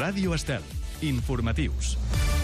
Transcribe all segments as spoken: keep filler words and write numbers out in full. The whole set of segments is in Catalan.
Ràdio Estel. Informatius.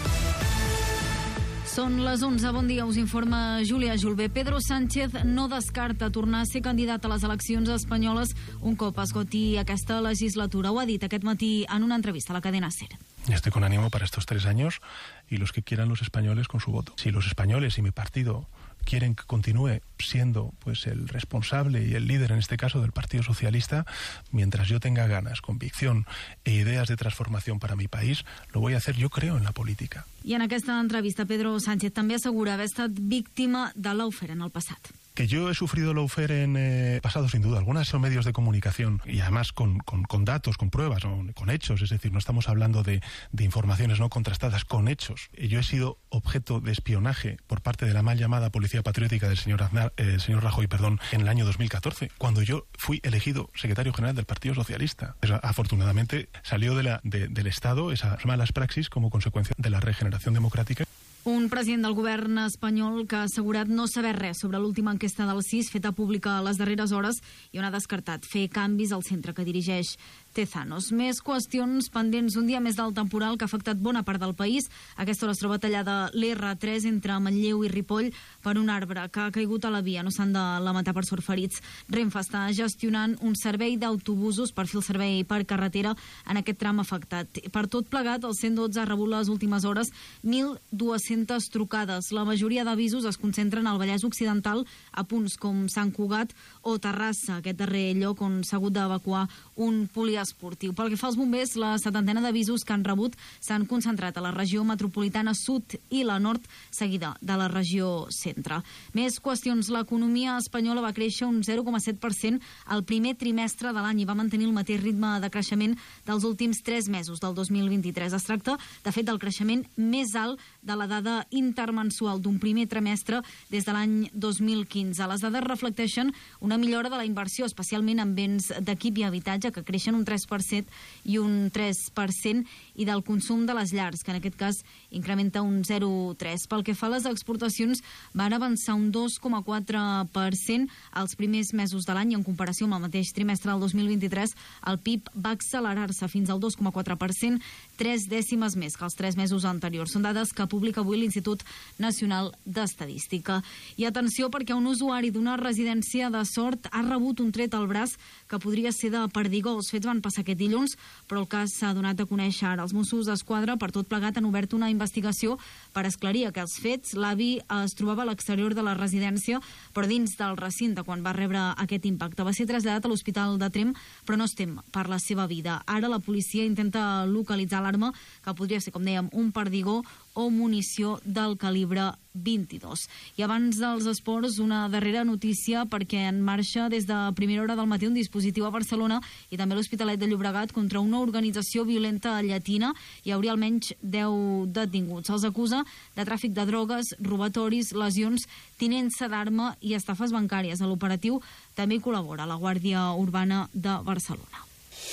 Són les onze. Bon dia, us informa Júlia Julbé. Pedro Sánchez no descarta tornar a ser candidat a les eleccions espanyoles un cop esgoti aquesta legislatura. Ho ha dit aquest matí en una entrevista a la cadena SER. Estoy con ánimo para estos tres años y los que quieran los españoles con su voto. Si los españoles y mi partido quieren que continúe siendo pues el responsable y el líder en este caso del Partido Socialista, mientras yo tenga ganas, convicción e ideas de transformación para mi país, lo voy a hacer. Yo creo en la política. I en aquesta entrevista Pedro Sánchez també assegura haver estat víctima de lawfare en el passat. Que yo he sufrido lawfare en eh, pasado, sin duda. Algunas son medios de comunicación y además con, con, con datos, con pruebas, ¿no? Con hechos. Es decir, no estamos hablando de, de informaciones no contrastadas, con hechos. Yo he sido objeto de espionaje por parte de la mal llamada Policía Patriótica del señor, Aznar, eh, señor Rajoy perdón, en el año dos mil catorce, cuando yo fui elegido secretario general del Partido Socialista. Pero, afortunadamente salió de la, de, del Estado esas malas praxis como consecuencia de la regeneración democrática. Un president del govern espanyol que ha assegurat no saber res sobre l'última enquesta del C I S feta pública a les darreres hores i on ha descartat fer canvis al centre que dirigeix Tezanos. Més qüestions pendents. Un dia més del temporal que ha afectat bona part del país. A aquesta hora es troba tallada l'R tres entre Manlleu i Ripoll per un arbre que ha caigut a la via. No s'han de lamentar per sort ferits. Renfe està gestionant un servei d'autobusos per fer el servei per carretera en aquest tram afectat. Per tot plegat, el cent dotze ha rebut les últimes hores mil dues-centes trucades. La majoria d'avisos es concentren al Vallès Occidental, a punts com Sant Cugat o Terrassa, aquest darrer lloc on s'ha hagut d'evacuar un poliesportiu. Pel que fa als bombers, la setantena d'avisos que han rebut s'han concentrat a la regió metropolitana sud i la nord, seguida de la regió centre. Més qüestions. L'economia espanyola va créixer un zero coma set per cent al primer trimestre de l'any i va mantenir el mateix ritme de creixement dels últims tres mesos del dos mil vint-i-tres. Es tracta, de fet, del creixement més alt de la dada intermensual d'un primer trimestre des de l'any dos mil quinze. Les dades reflecteixen una millora de la inversió, especialment en béns d'equip i habitatge, que creixen un tres per cent i un tres per cent, i del consum de les llars, que en aquest cas incrementa un zero coma tres. Pel que fa a les exportacions, van avançar un dos coma quatre per cent als primers mesos de l'any. En comparació amb el mateix trimestre del dos mil vint-i-tres, el P I B va accelerar-se fins al dos coma quatre per cent, tres dècimes més que els tres mesos anteriors. Són dades que publica avui l'Institut Nacional d'Estadística. I atenció, perquè un usuari d'una residència de Sort ha rebut un tret al braç que podria ser de perdigó. Els fets van passar aquest dilluns, però el cas s'ha donat a conèixer ara. Els Mossos d'Esquadra, per tot plegat, han obert una investigació per esclarir aquests fets. L'avi es trobava a l'exterior de la residència, però dins del recinte quan va rebre aquest impacte. Va ser traslladat a l'Hospital de Tremp, però no es tem per la seva vida. Ara la policia intenta localitzar l'arma, que podria ser, com dèiem, un perdigó o munició del calibre vint-i-dos. I abans dels esports, una darrera notícia, perquè en marxa des de primera hora del matí un dispositiu a Barcelona i també a l'Hospitalet de Llobregat contra una organització violenta llatina. Hi hauria almenys deu detinguts. Se'ls acusa de tràfic de drogues, robatoris, lesions, tinença d'arma i estafes bancàries. A l'operatiu també hi col·labora la Guàrdia Urbana de Barcelona.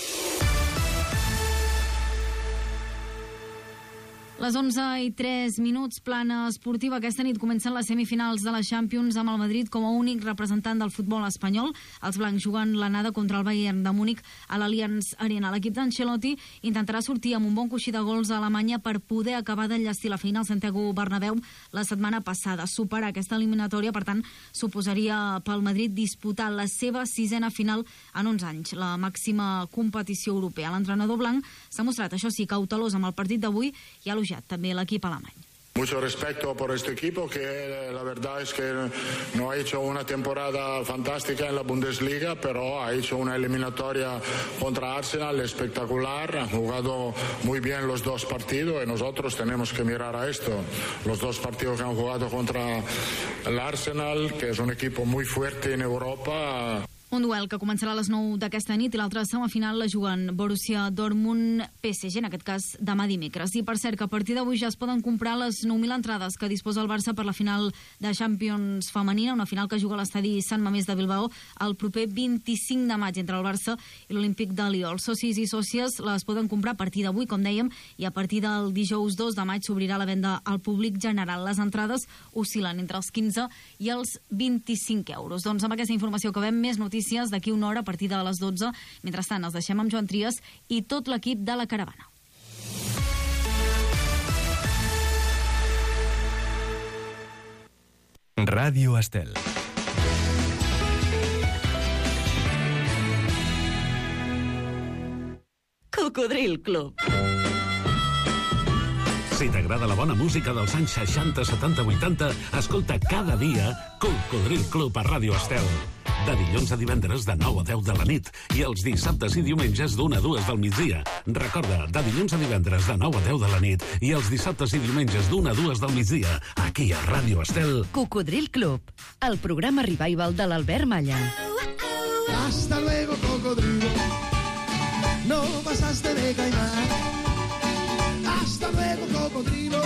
Les onze i tres minuts, plana esportiva. Aquesta nit comencen les semifinals de la Champions amb el Madrid com a únic representant del futbol espanyol. Els blancs juguen l'anada contra el Bayern de Múnich a l'Allianz Arena. L'equip d'Ancelotti intentarà sortir amb un bon coixí de gols a Alemanya per poder acabar d'enllestir la feina al Santiago Bernabéu la setmana passada. Superar aquesta eliminatòria, per tant, suposaria pel Madrid disputar la seva sisena final en uns anys, la màxima competició europea. L'entrenador blanc s'ha mostrat, això sí, cautelós amb el partit d'avui i ha elogiat també l'equip alemany. Mucho respeto por este equipo que la verdad es que no ha hecho una temporada fantástica en la Bundesliga, pero ha hecho una eliminatoria contra Arsenal espectacular, han jugado muy bien los dos partidos y nosotros tenemos que mirar a esto. Los dos partidos que han jugado contra el Arsenal, que es un equipo muy fuerte en Europa. Un duel que començarà a les nou d'aquesta nit i l'altra semifinal la juguen Borussia Dortmund-P S G, en aquest cas demà dimecres. I per cert que a partir d'avui ja es poden comprar les nou mil entrades que disposa el Barça per la final de Champions femenina, una final que juga a l'estadi Sant Mamés de Bilbao el proper vint-i-cinc de maig entre el Barça i l'Olímpic de Lió. Els socis i sòcies les poden comprar a partir d'avui, com dèiem, i a partir del dijous dos de maig s'obrirà la venda al públic general. Les entrades oscil·len entre els quinze i els vint-i-cinc euros. Doncs amb aquesta informació acabem. Més notícies d'aquí una hora a partir de les dotze. Mentrestant, els deixem amb Joan Trias i tot l'equip de La Caravana. Ràdio Estel. Cocodril Club. Si t'agrada la bona música dels anys seixanta, setanta, vuitanta, escolta cada dia Cocodril Club a Ràdio Estel. De dilluns a divendres de nou a deu de la nit i els dissabtes i diumenges d'una a dues del migdia. Recorda, de dilluns a divendres de nou a deu de la nit i els dissabtes i diumenges d'una a dues del migdia, aquí a Ràdio Estel. Cocodril Club, el programa revival de l'Albert Malla. Hasta luego, cocodrilo. No pasaste de caimán. Hasta luego, cocodrilo.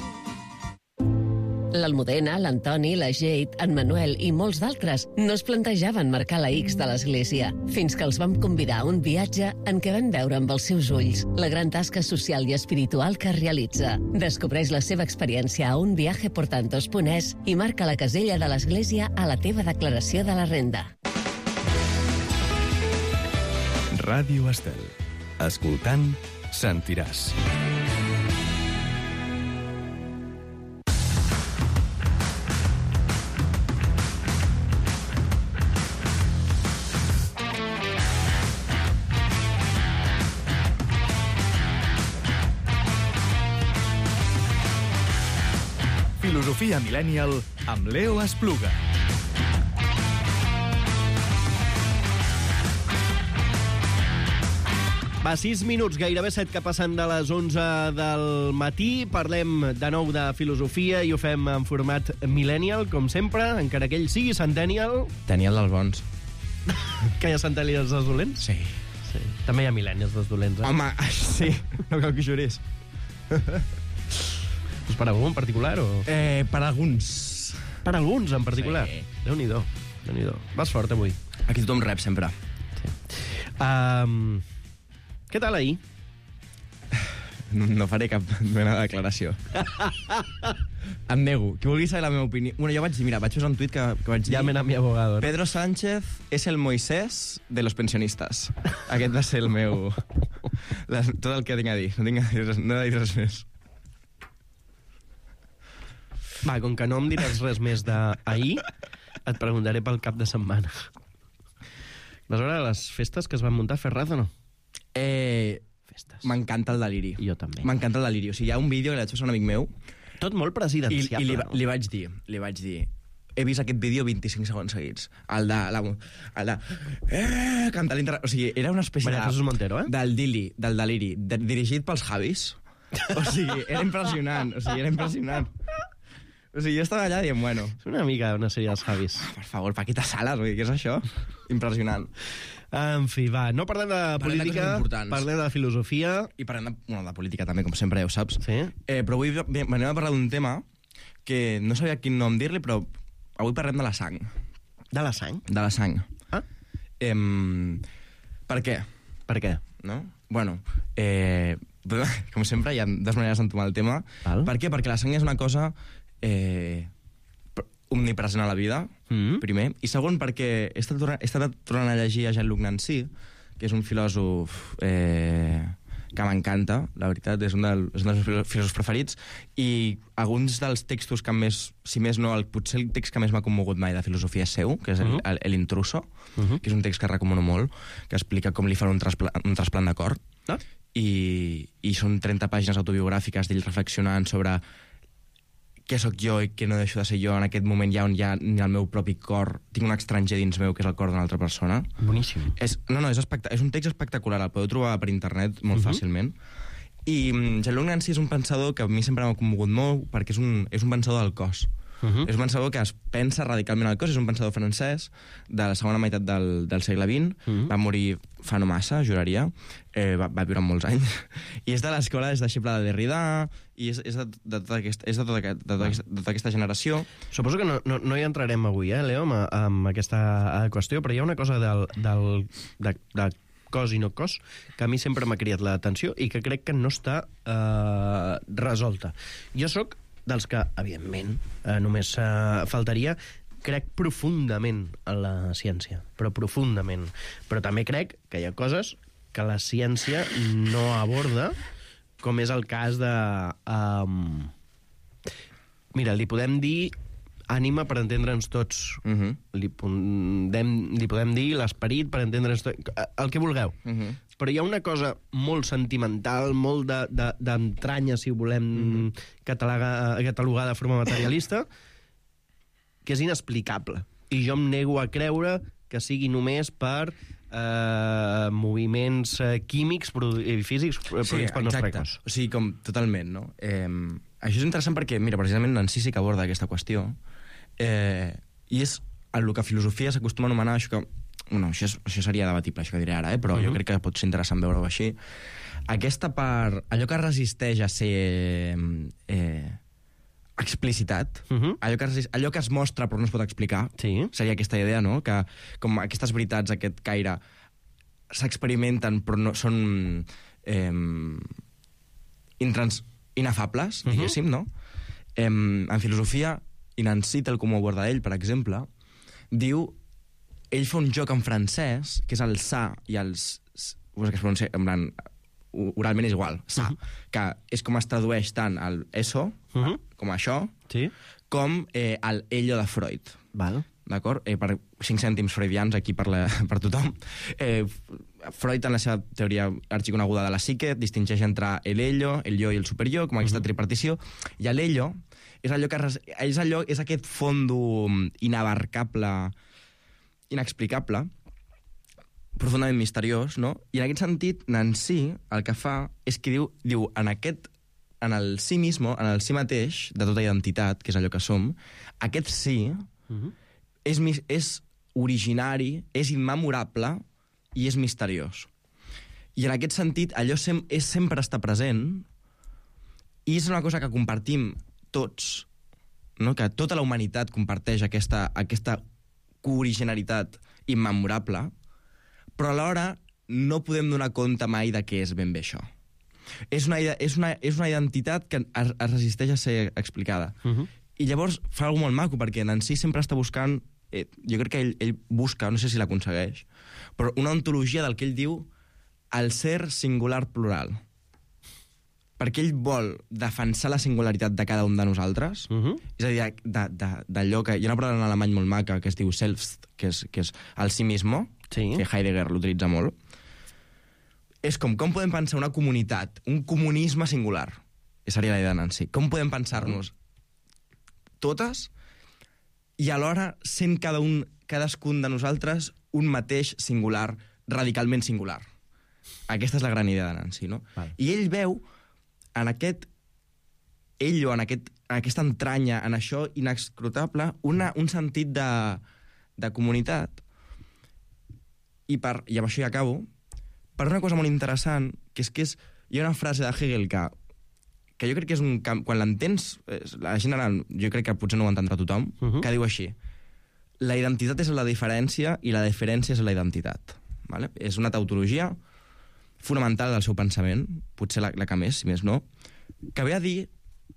L'Almudena, l'Antoni, la Jade, en Manuel i molts d'altres no es plantejaven marcar la X de l'església, fins que els vam convidar a un viatge en què van veure amb els seus ulls la gran tasca social i espiritual que realitza. Descobreix la seva experiència a un viaje por tantos punt es i marca la casella de l'església a la teva declaració de la renda. Ràdio Estel. Escoltant, sentiràs. Filosofia Millennial amb Leo Espluga. Va, sis minuts, gairebé set que passen de les onze del matí. Parlem de nou de filosofia i ho fem en format millennial, com sempre, encara que ell sigui centennial. Tenia els bons. Que hi ha centennials dels dolents? Sí. Sí. També hi ha millennials dels dolents, eh? Home, sí, no cal que juris. Pues per algú en particular, o...? Eh, per alguns. Per alguns, en particular? Sí. Déu-n'hi-do, Déu-n'hi-do. Vas fort, avui. Aquí tothom rep, sempre. Sí. Um, què tal ahir? No, no faré cap mena de declaració. Em nego. Qui vulgui saber la meva opinió... Bueno, jo vaig dir, mira, vaig posar un tuit que, que vaig dir... Llamen a mi abogado. Pedro Sánchez és el Moisés de los pensionistas. Aquest va ser el meu... La, tot el que tinc a dir. No tinc a dir res, no he de dir res més. Va, com que no em diràs res més d'ahir, et preguntaré pel cap de setmana. Vas veure les festes que es van muntar a Ferraz o no? Eh... Festes. M'encanta el deliri. Jo també. M'encanta el deliri. O sigui, hi ha un vídeo que li vaig fer a un amic meu... Tot molt I, presidenciable. i li, no? li vaig dir, li vaig dir, he vist aquest vídeo vint-i-cinc segons seguits. El de... La, el de... Eh, cantar l'inter... O sigui, era una espècie Maria de... Jesús Montero, eh? Del dili, del deliri, de, dirigit pels Javis. O sigui, era impressionant. O sigui, era impressionant. O sigui, jo estava allà dient, bueno... És una mica una sèrie dels Javis. Per favor, Paquita Salas, vull dir, què és això? Impressionant. En fi, va, no parlem de Parlem de política, coses importants. parlem de filosofia. I parlem de, bueno, de política també, com sempre, ja ho saps. Sí. Eh, però avui venim a parlar d'un tema que no sabia quin nom dir-li, però avui parlem de la sang. De la sang? De la sang. Ah? Eh, per què? Per què? No? Bueno, eh, com sempre, hi ha dues maneres d'entomar el tema. Val. Per què? Perquè la sang és una cosa eh, omnipresent a la vida, Mm. primer. I segon, perquè he estat, tornant, he estat tornant a llegir a Jean-Luc Nancy, que és un filòsof eh, que m'encanta, la veritat, és un, del, és un dels meus filòsofs preferits, i alguns dels textos que més, si més no, el, potser el text que més m'ha commogut mai de filosofia és seu, que és el, Uh-huh. el, el Intruso, Uh-huh. que és un text que recomano molt, que explica com li fan un, traspla, un trasplant de cor, Ah? i, i són trenta pàgines autobiogràfiques d'ell reflexionant sobre què sóc jo i què no deixo de ser jo en aquest moment ja on ja ni el meu propi cor, tinc un estranger dins meu que és el cor d'una altra persona. Boníssim. És, no, no, és, espectac és un text espectacular, el podeu trobar per internet molt Mhm. fàcilment. I mm, Jean-Luc Nancy és un pensador que a mi sempre m'ha commogut molt perquè és un, és un pensador del cos. Uh-huh. És un pensador que es pensa radicalment al cos, és un pensador francès de la segona meitat del, del segle vint, Mhm. va morir fa no massa, juraria, eh, va, va viure molts anys, i és de l'escola, és deixeble de Derrida, i és, és, de, de, tota aquesta, és de, tota, aquest, de, tota, aquesta, de tota aquesta generació. Suposo que no, no, no hi entrarem avui, eh, Leo, amb, amb aquesta eh, qüestió, però hi ha una cosa del, del, de, de cos i no cos que a mi sempre m'ha cridat l'atenció i que crec que no està eh, resolta. Jo sóc dels que, evidentment, eh, només eh, faltaria, crec profundament en la ciència, però profundament. Però també crec que hi ha coses que la ciència no aborda, com és el cas de... Um... Mira, li podem dir ànima per entendre'ns tots. Uh -huh. li, podem, li podem dir l'esperit per entendre'ns tots, el que vulgueu. Uh -huh. Però hi ha una cosa molt sentimental, molt d'entranya, de, de, si ho volem uh -huh. catalogar, catalogar de forma materialista, que és inexplicable. I jo em nego a creure que sigui només per eh, moviments eh, químics i físics produïts sí, pel nostre cos. O sigui, com totalment, no? Eh, això és interessant perquè, mira, precisament Nancy sí que aborda aquesta qüestió, eh, i és el que a filosofia s'acostuma a anomenar això que... Bueno, això, és, això seria debatible, això que diré ara, eh? Però uh -huh. jo crec que pot ser interessant veure-ho així. Aquesta part, allò que resisteix a ser eh, explicitat, uh -huh. allò, que resist, allò que es mostra però no es pot explicar, sí. seria aquesta idea, no? Que com aquestes veritats, aquest caire, s'experimenten però no són eh, intrans, inefables, uh -huh. diguéssim, no? Eh, en filosofia, i Nancy, tal com ho aborda ell, per exemple, diu... Ell fa un joc en francès, que és el sa i els... Pues que es pronuncia, en plan, oralment és igual, sa, uh -huh. que és com es tradueix tant el eso, uh -huh. com això, sí. com eh, el ello de Freud. Val. D'acord? Eh, per cinc cèntims freudians aquí per, la, per tothom. Eh, Freud, en la seva teoria arxiconeguda de la psique, distingeix entre el ello, el jo i el superjo, com aquesta uh -huh. tripartició, i l'ello és allò que és, allò, és aquest fondo inabarcable, inexplicable, profundament misteriós, no? I en aquest sentit, Nancy el que fa és que diu, diu en aquest, en el sí mismo, en el sí mateix, de tota identitat, que és allò que som, aquest sí uh-huh. és, és originari, és immemorable i és misteriós. I en aquest sentit, allò sem és sempre estar present i és una cosa que compartim tots, no? Que tota la humanitat comparteix aquesta, aquesta originalitat immemorable, però alhora no podem donar compte mai de què és ben bé això. És una, és una, és una identitat que es, es resisteix a ser explicada. Uh-huh. I llavors fa alguna molt maco, perquè Nancy sempre està buscant, eh, jo crec que ell, ell busca, no sé si l'aconsegueix, però una ontologia del que ell diu el ser singular plural. Perquè ell vol defensar la singularitat de cada un de nosaltres, uh-huh. és a dir, d'allò que... Hi ha una paraula en alemany molt maca que es diu selbst, que és, que és el sí mismo, sí. que Heidegger l'utilitza molt. És com, com podem pensar una comunitat, un comunisme singular? I seria la idea de Nancy. Com podem pensar-nos totes i alhora sent cada un, cadascun de nosaltres un mateix singular, radicalment singular? Aquesta és la gran idea de Nancy, no? Val. I ell veu en aquest ell o en, aquest, en aquesta entranya, en això inescrutable, una, un sentit de, de comunitat. I, per, i amb això ja acabo, per una cosa molt interessant, que és que és, hi ha una frase de Hegel que, que jo crec que és un camp, quan l'entens, la gent ara, jo crec que potser no ho entendrà tothom, uh -huh. que diu així: la identitat és la diferència i la diferència és la identitat. Vale? És una tautologia fonamental del seu pensament, potser la, la que més, si més no, que ve a dir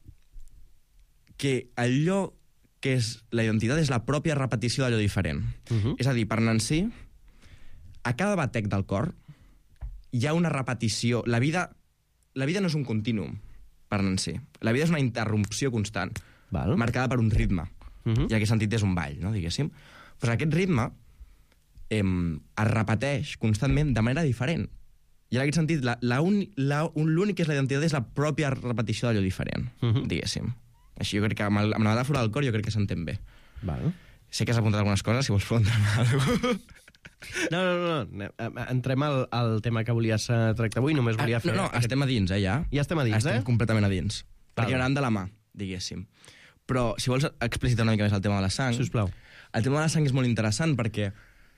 que allò que és la identitat és la pròpia repetició d'allò diferent. Uh-huh. És a dir, per Nancy, a cada batec del cor hi ha una repetició. La vida, la vida no és un continuum, per Nancy. La vida és una interrupció constant, Val. marcada per un ritme. Uh-huh. I en aquest sentit és un ball, no, diguéssim. Però aquest ritme eh, es repeteix constantment de manera diferent. I en aquest sentit, l'únic que és la identitat és la pròpia repetició d'allò diferent, uh-huh. diguéssim. Així jo crec que amb, el, amb la metàfora del cor jo crec que s'entén bé. Val. Sé que has apuntat algunes coses, si vols preguntar-me alguna cosa. No, no, no. Entrem al, al tema que volies tractar avui, només volia fer... No, no, aquest... estem a dins, eh, ja. Ja estem a dins, estem eh? Estem completament a dins. Val. Perquè anàvem de la mà, diguéssim. Però, si vols explicitar una mica més el tema de la sang... Sisplau. El tema de la sang és molt interessant perquè...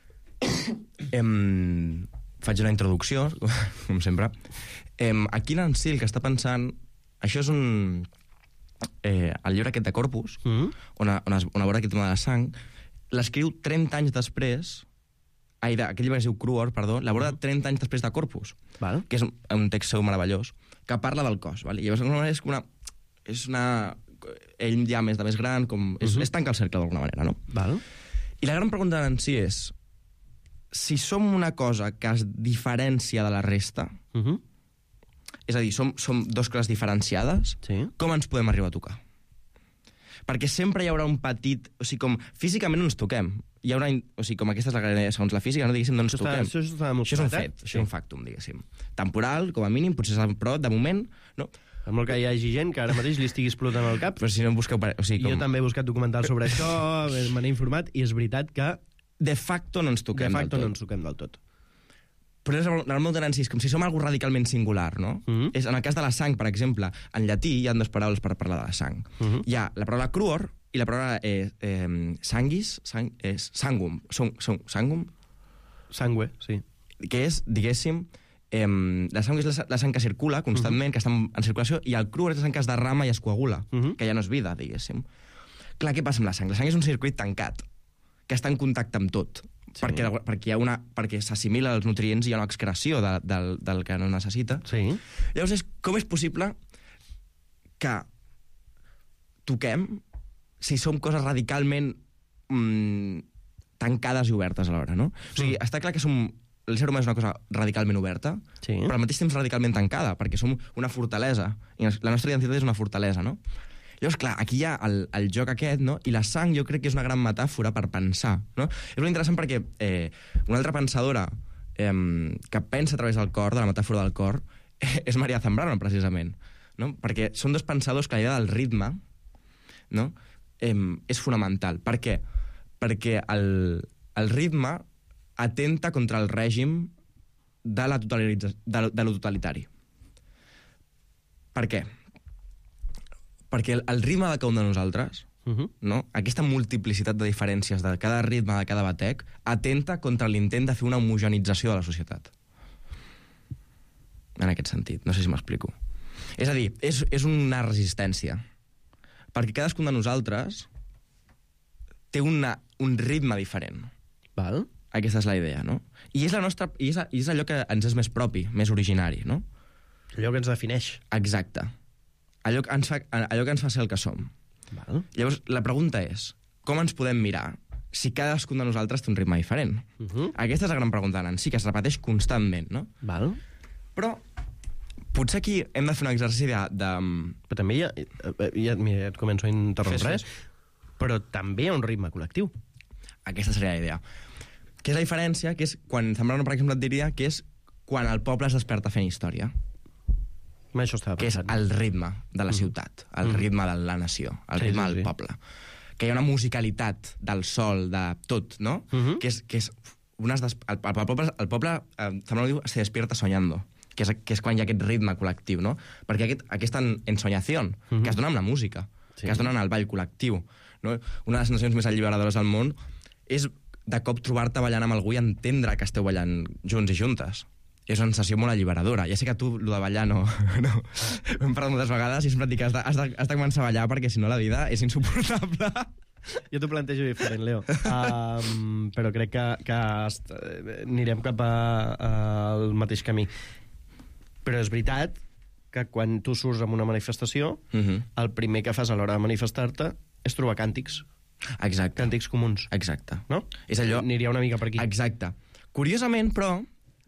em... faig una introducció, com sempre. Em... Aquí Nancy el que està pensant... Això és un... Eh, el llibre aquest de Corpus, mm-hmm. on, on, es, on aborda aquest tema de la sang, l'escriu trenta anys després... Ai, de, aquest llibre es diu Cruor, perdó, l'aborda mm-hmm. trenta anys després de Corpus, val. Que és un, un text seu meravellós, que parla del cos, val? I llavors és una... És una ell ja més de més gran, com, és, mm-hmm. és tancar el cercle d'alguna manera, no? Val. I la gran pregunta de Nancy és, si som una cosa que es diferencia de la resta, mm-hmm. és a dir, som, som dos coses diferenciades, sí. com ens podem arribar a tocar? perquè sempre hi haurà un petit... O sigui, com físicament no ens toquem. Hi haurà, o sigui, com aquesta és la gran idea, segons la física, no, diguéssim, no ens Això toquem. està- això està això és un demostrat, fet, eh? això és un factum, diguéssim. Temporal, com a mínim, potser és però de moment... No? Per molt que hi hagi gent que ara mateix li estigui explotant el cap. Però si no busqueu... O sigui, com... Jo també he buscat documentals sobre això, me n'he informat, i és veritat que... De facto no ens toquem de facto del tot. no ens toquem del tot. Però és el meu d'anàlisi, com si som algo radicalment singular, no? Mm -hmm. És, en el cas de la sang, per exemple, en llatí hi ha dues paraules per parlar de la sang. Mm -hmm. Hi ha la paraula cruor i la paraula eh, eh, sanguis, sang, eh, sangum, song, song, sangum, Sangue, sí. que és, diguéssim, eh, la sang és la, la sang que circula constantment, mm -hmm. que està en, en circulació, i el cruor és la sang que es derrama i es coagula, mm -hmm. que ja no és vida, diguéssim. Clar, què passa amb la sang? La sang és un circuit tancat, que està en contacte amb tot. Sí. Perquè, perquè, hi ha una, perquè s'assimila els nutrients i hi ha una excreció de, del, del que no necessita. Sí. Llavors, és, com és possible que toquem si som coses radicalment mm, tancades i obertes alhora, no? O sigui, mm. està clar que som... El ser humà és una cosa radicalment oberta, sí. però al mateix temps radicalment tancada, perquè som una fortalesa, i la nostra identitat és una fortalesa, no? Llavors, clar, aquí hi ha el, el joc aquest, no? I la sang jo crec que és una gran metàfora per pensar, no? És molt interessant perquè eh, una altra pensadora eh, que pensa a través del cor, de la metàfora del cor, eh, és Maria Zambrano, precisament, no? Perquè són dos pensadors que la idea del ritme, no? eh, és fonamental. Per què? Perquè el, el ritme atenta contra el règim de, la totalitza- de, de lo totalitari. Per què? Perquè el, el ritme de cada un de nosaltres, uh -huh. no? Aquesta multiplicitat de diferències de cada ritme, de cada batec, atenta contra l'intent de fer una homogenització de la societat. En aquest sentit, no sé si m'explico. És a dir, és, és una resistència. Perquè cadascun de nosaltres té una, un ritme diferent. Val. Aquesta és la idea, no? I és, la nostra, i és, i és allò que ens és més propi, més originari, no? Allò que ens defineix. Exacte. Allò que ens fa, allò que ens fa ser el que som. Val. Llavors, la pregunta és, com ens podem mirar si cadascun de nosaltres té un ritme diferent? Uh -huh. Aquesta és la gran pregunta, Nancy, que es repeteix constantment, no? Val. Però potser aquí hem de fer un exercici de... de... Però també hi ha... Ja, mira, et començo a interrompre, Fes, fes. però també hi ha un ritme col·lectiu. Aquesta seria la idea. Que és la diferència, que és quan Zambrano, per exemple, et diria que és quan el poble es desperta fent història. Això estava que és pensant. el ritme de la ciutat, el Mm. ritme de la nació, el Sí, ritme sí, del sí. poble. Que hi ha una musicalitat del sol, de tot, no? Mhm. Que és... Que és unes des... el, el, el poble, el poble eh, Zambrano diu, se despierta soñando, que és, que és quan hi ha aquest ritme col·lectiu, no? Perquè aquest, aquesta ensoñació, Mhm. que es dona amb la música, Sí. que es dona en el ball col·lectiu, no? Una de les sensacions més alliberadores del món és de cop trobar-te ballant amb algú i entendre que esteu ballant junts i juntes. És una sensació molt alliberadora. Ja sé que tu, lo de ballar, no... no. Hem parlat moltes vegades i sempre et dic que has de, has de, has de començar a ballar perquè si no la vida és insuportable. Jo t'ho plantejo diferent, Leo. Um, però crec que, que est... anirem cap a, a, al mateix camí. Però és veritat que quan tu surts en una manifestació, Uh -huh. el primer que fas a l'hora de manifestar-te és trobar càntics. Exacte. Càntics comuns. Exacte. No? És allò... Aniria una mica per aquí. Exacte. Curiosament, però,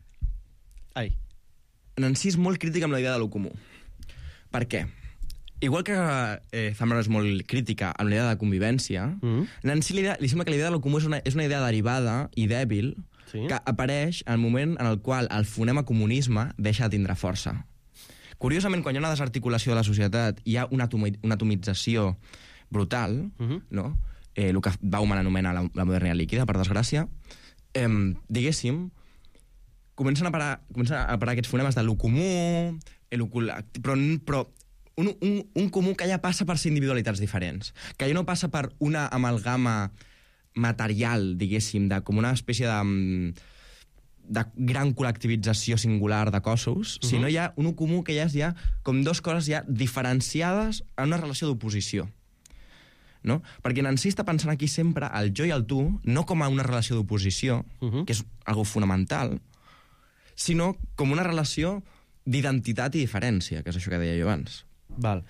Ai. Nancy és molt crítica amb la idea de lo comú. Per què? Igual que eh, Zambrano és molt crítica amb la idea de convivència, Mm. Nancy li, li sembla que la idea de lo comú és una, és una idea derivada i dèbil Sí. que apareix en el moment en el qual el fonema comunisme deixa de tindre força. Curiosament, quan hi ha una desarticulació de la societat, hi ha una, atomi una atomització brutal, Mhm. no? eh, el que Bauman anomena la, la modernitat líquida, per desgràcia, eh, diguéssim, comencen a parar, comencen a parar aquests fonemes de lo comú, el lo col·lectiu, però, però un, un, un comú que ja passa per ser individualitats diferents, que ja no passa per una amalgama material, diguéssim, de com una espècie de, de gran col·lectivització singular de cossos, uh -huh. sinó hi ha un comú que ja és ja com dos coses ja diferenciades en una relació d'oposició. No? Perquè Nancy està pensant aquí sempre el jo i el tu, no com a una relació d'oposició, uh -huh. que és algo fonamental, sinó com una relació d'identitat i diferència, que és això que deia jo abans. Val.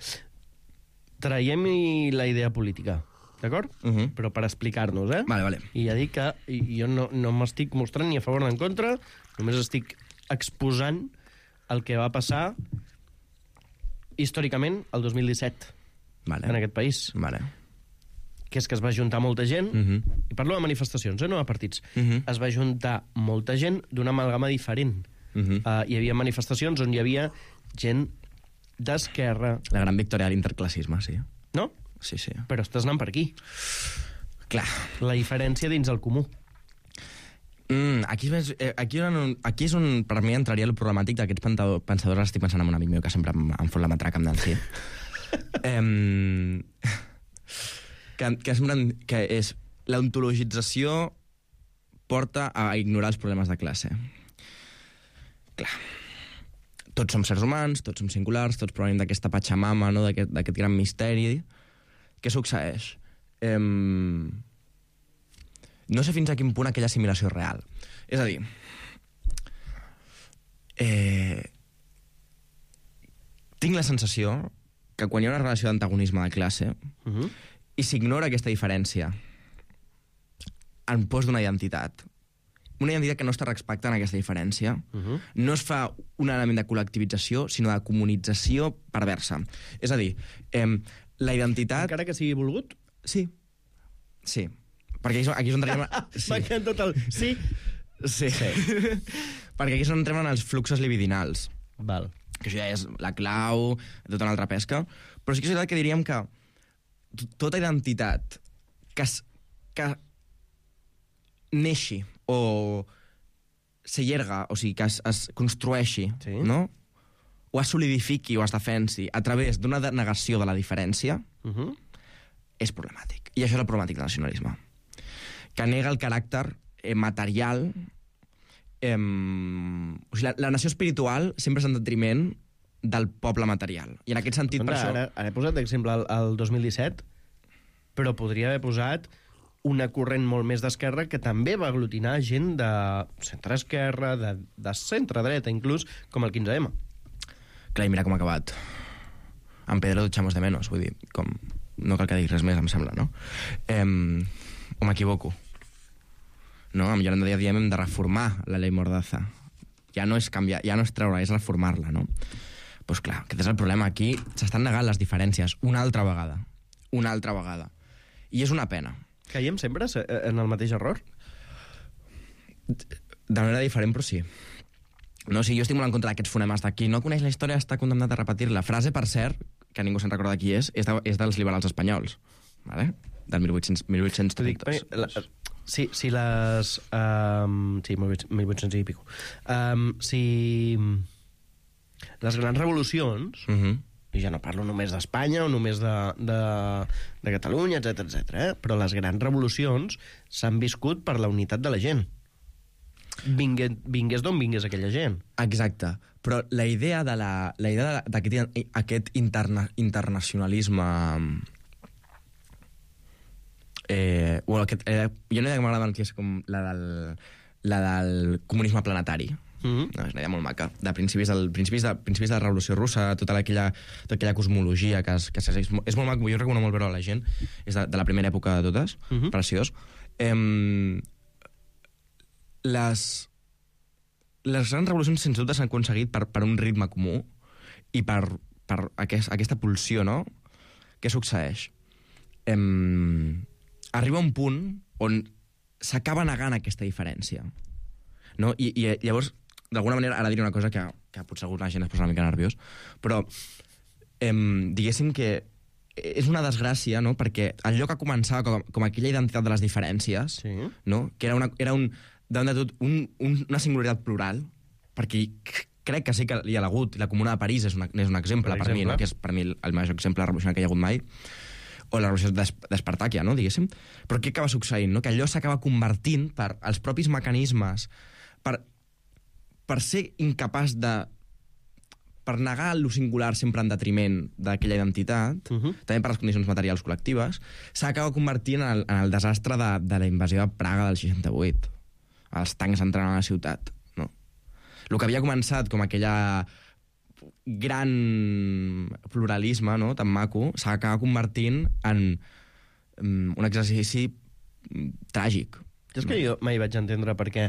Traiem-hi la idea política, d'acord? Uh -huh. Però per explicar-nos, eh? Vale, vale. I ja dic que jo no, no m'estic mostrant ni a favor ni en contra, només estic exposant el que va passar històricament el dos mil disset Vale. en aquest país. Vale. que és que es va juntar molta gent, Mhm. i parlo de manifestacions, eh, no de partits, Mhm. es va juntar molta gent d'una amalgama diferent. Mhm. Uh, hi havia manifestacions on hi havia gent d'esquerra, La gran victòria de l'interclassisme, sí. no? Sí, sí. Però estàs anant per aquí. Clar. La diferència dins el comú. Mm, aquí, és, eh, aquí, on, aquí és on per mi entraria el problemàtic d'aquests pentador- pensadors. Estic pensant en un amic meu que sempre em, em fot la matraca amb Nancy. em, que, que, sempre, que és l'ontologització porta a ignorar els problemes de classe. Clar. Tots som sers humans, tots som singulars, tots provenim d'aquesta patxamama, no? d'aquest gran misteri. Què succeeix? Em... No sé fins a quin punt aquella assimilació és real. És a dir, eh... tinc la sensació que quan hi ha una relació d'antagonisme de classe Uh -huh. i s'ignora aquesta diferència en pos d'una identitat, una identitat que no està respectant aquesta diferència, Uh -huh. no es fa un element de col·lectivització, sinó de comunització perversa. És a dir, eh, la identitat... Encara que sigui volgut? Sí. Sí. Perquè aquí, és- aquí és on entrem... Sí. M'encanta tot el... Sí. Sí. sí. Perquè aquí és on entrem en els fluxos libidinals. Val. Que això ja és la clau, tota una altra pesca. Però sí que és veritat que diríem que t- tota identitat que, es, que neixi o s'allarga, o sigui, que es, es construeixi, Sí. no? O es solidifiqui o es defensi a través d'una negació de la diferència, Uh -huh. és problemàtic. I això és el problemàtic del nacionalisme. Que nega el caràcter eh, material. Eh, o sigui, la, la nació espiritual sempre és en detriment del poble material. I en aquest sentit, Onda, per això... ara, ara he posat d'exemple el, el dos mil disset, però podria haver posat una corrent molt més d'esquerra que també va aglutinar gent de centre-esquerra, de, de centre-dreta, inclús, com el quinze ema. Clar, i mira com ha acabat. En Pedro echamos de menos, vull dir, com... No cal que digui res més, em sembla, no? Eh, o m'equivoco? No, amb Yolanda Díaz diem hem de reformar la llei Mordaza. Ja no és canviar, ja no és treure, és reformar-la, no? Doncs pues clar, aquest és el problema. Aquí s'estan negant les diferències una altra vegada. Una altra vegada. I és una pena. Caiem sempre en el mateix error? De manera diferent, però sí. No, o sigui, jo estic molt en contra d'aquests fonemes de qui no coneix la història està condemnat a repetir la frase, per cert, que ningú se'n recorda qui és, és, de, és dels liberals espanyols, vale? Del mil vuit-cents trenta. Sí, si les... Um, sí, mil vuit-cents i pico. Um, si les grans revolucions, Uh -huh. i ja no parlo només d'Espanya o només de, de, de Catalunya, etcètera, etcètera, eh? Però les grans revolucions s'han viscut per la unitat de la gent. Vingués, vingués d'on vingués aquella gent. Exacte. Però la idea de la, la idea d'aquest aquest interna, internacionalisme... Eh, o aquest, eh, jo no he de que m'agrada que és com la del, la del comunisme planetari. Mm-hmm. No, és una idea molt maca. De principis, del, principis, de, principis de la Revolució Russa, tota aquella, tota aquella cosmologia que, es, que es, és, és molt maco, jo recomano molt veure la gent, és de, de la primera època de totes, Mm-hmm. preciós. Eh, les, les grans revolucions, sense dubte, s'han aconseguit per, per un ritme comú i per, per aquest, aquesta pulsió, no? Què succeeix? Eh, arriba un punt on s'acaba negant aquesta diferència. No? I, i llavors, d'alguna manera, ara diré una cosa que, que potser alguna gent es posa una mica nerviós, però eh, diguéssim que és una desgràcia, no? Perquè allò que començava com, com aquella identitat de les diferències, Sí. no? Que era, una, era un, davant de tot un, un, una singularitat plural, perquè crec que sí que hi ha hagut, la Comuna de París és, una, és un exemple per, Per per mi, exemple. no? Que és per mi el, el major exemple de revolució que hi ha hagut mai, o la revolució d'Espartàquia, no? Diguéssim. Però què acaba succeint? No? Que allò s'acaba convertint per als propis mecanismes, per, per ser incapaç de... per negar lo singular sempre en detriment d'aquella identitat, Uh -huh. també per les condicions materials col·lectives, s'acaba convertint en el, en el desastre de, de la invasió de Praga del seixanta-vuit. Els tancs entrant a la ciutat, no? El que havia començat com aquella gran pluralisme, no?, tan maco, s'acaba convertint en um, un exercici um, tràgic. És que jo mai vaig entendre perquè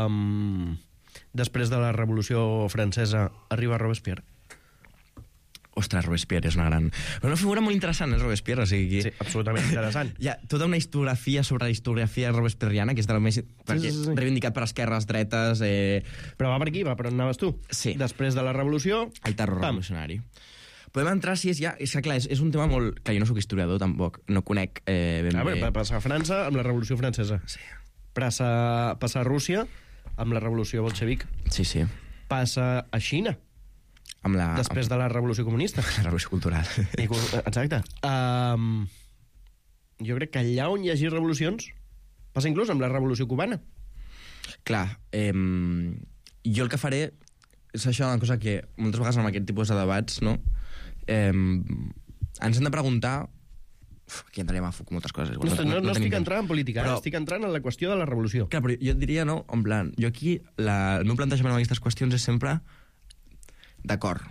um, després de la Revolució Francesa arriba Robespierre. Ostres, Robespierre és una gran... Però una figura molt interessant, és Robespierre, o sigui... Sí, absolutament interessant. Hi ha tota una historiografia sobre la historiografia robespierriana, que és de la més... Sí, sí, sí. Reivindicat per esquerres, dretes... Eh... Però va per aquí, va per on anaves tu. Sí. Després de la revolució... El terror Pam. revolucionari. Podem entrar, si és ja... És que, clar, és, és un tema molt... Clar, jo no sóc historiador, tampoc. No conec eh, ben ah, bé... Va passar a França amb la revolució francesa. Sí. Passa, passa a Rússia amb la revolució bolxevic. Sí, sí. Passa a Xina. Amb la... Després de la revolució comunista. La revolució cultural. I, exacte. Um, jo crec que allà on hi hagi revolucions passa inclús amb la revolució cubana. Clar, eh, jo el que faré és això, una cosa que moltes vegades en aquest tipus de debats, no? Eh, ens hem de preguntar... Uf, aquí entrarem a foc moltes coses. No, no, no, no, no estic entrant en política, però... estic entrant en la qüestió de la revolució. Clar, però jo et diria, no, en plan, jo aquí, la, el meu plantejament amb aquestes qüestions és sempre... D'acord.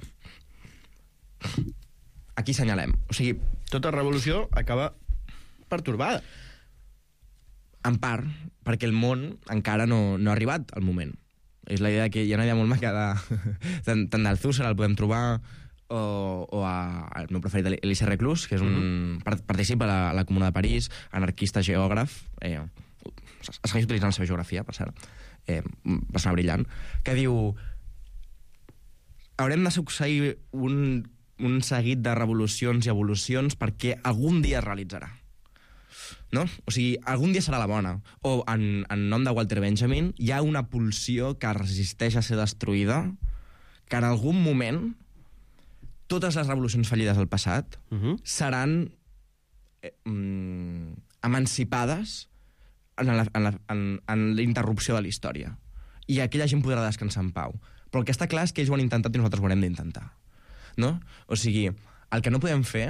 Aquí senyalem. O sigui... Tota revolució acaba pertorbada. En part, perquè el món encara no, no ha arribat al moment. És la idea que hi ha una idea molt maca de... tant, tant d'Althusser el podem trobar, o, o a, el meu preferit, Elisée Reclus, que és un... Mm-hmm. participa a la, a la Comuna de París, anarquista, geògraf, eh, es segueix utilitzant la seva geografia, per cert, eh, persona brillant, que diu... Haurem de succeir un, un seguit de revolucions i evolucions perquè algun dia es realitzarà. No? O sigui, algun dia serà la bona. O, en, en nom de Walter Benjamin, hi ha una pulsió que resisteix a ser destruïda, que en algun moment totes les revolucions fallides del passat uh-huh. seran eh, mm, emancipades en la, en, la, en, en la interrupció de la història. I aquella gent podrà descansar en pau. Però el que està clar és que ells ho han intentat i nosaltres ho haurem d'intentar. No? O sigui, el que no podem fer,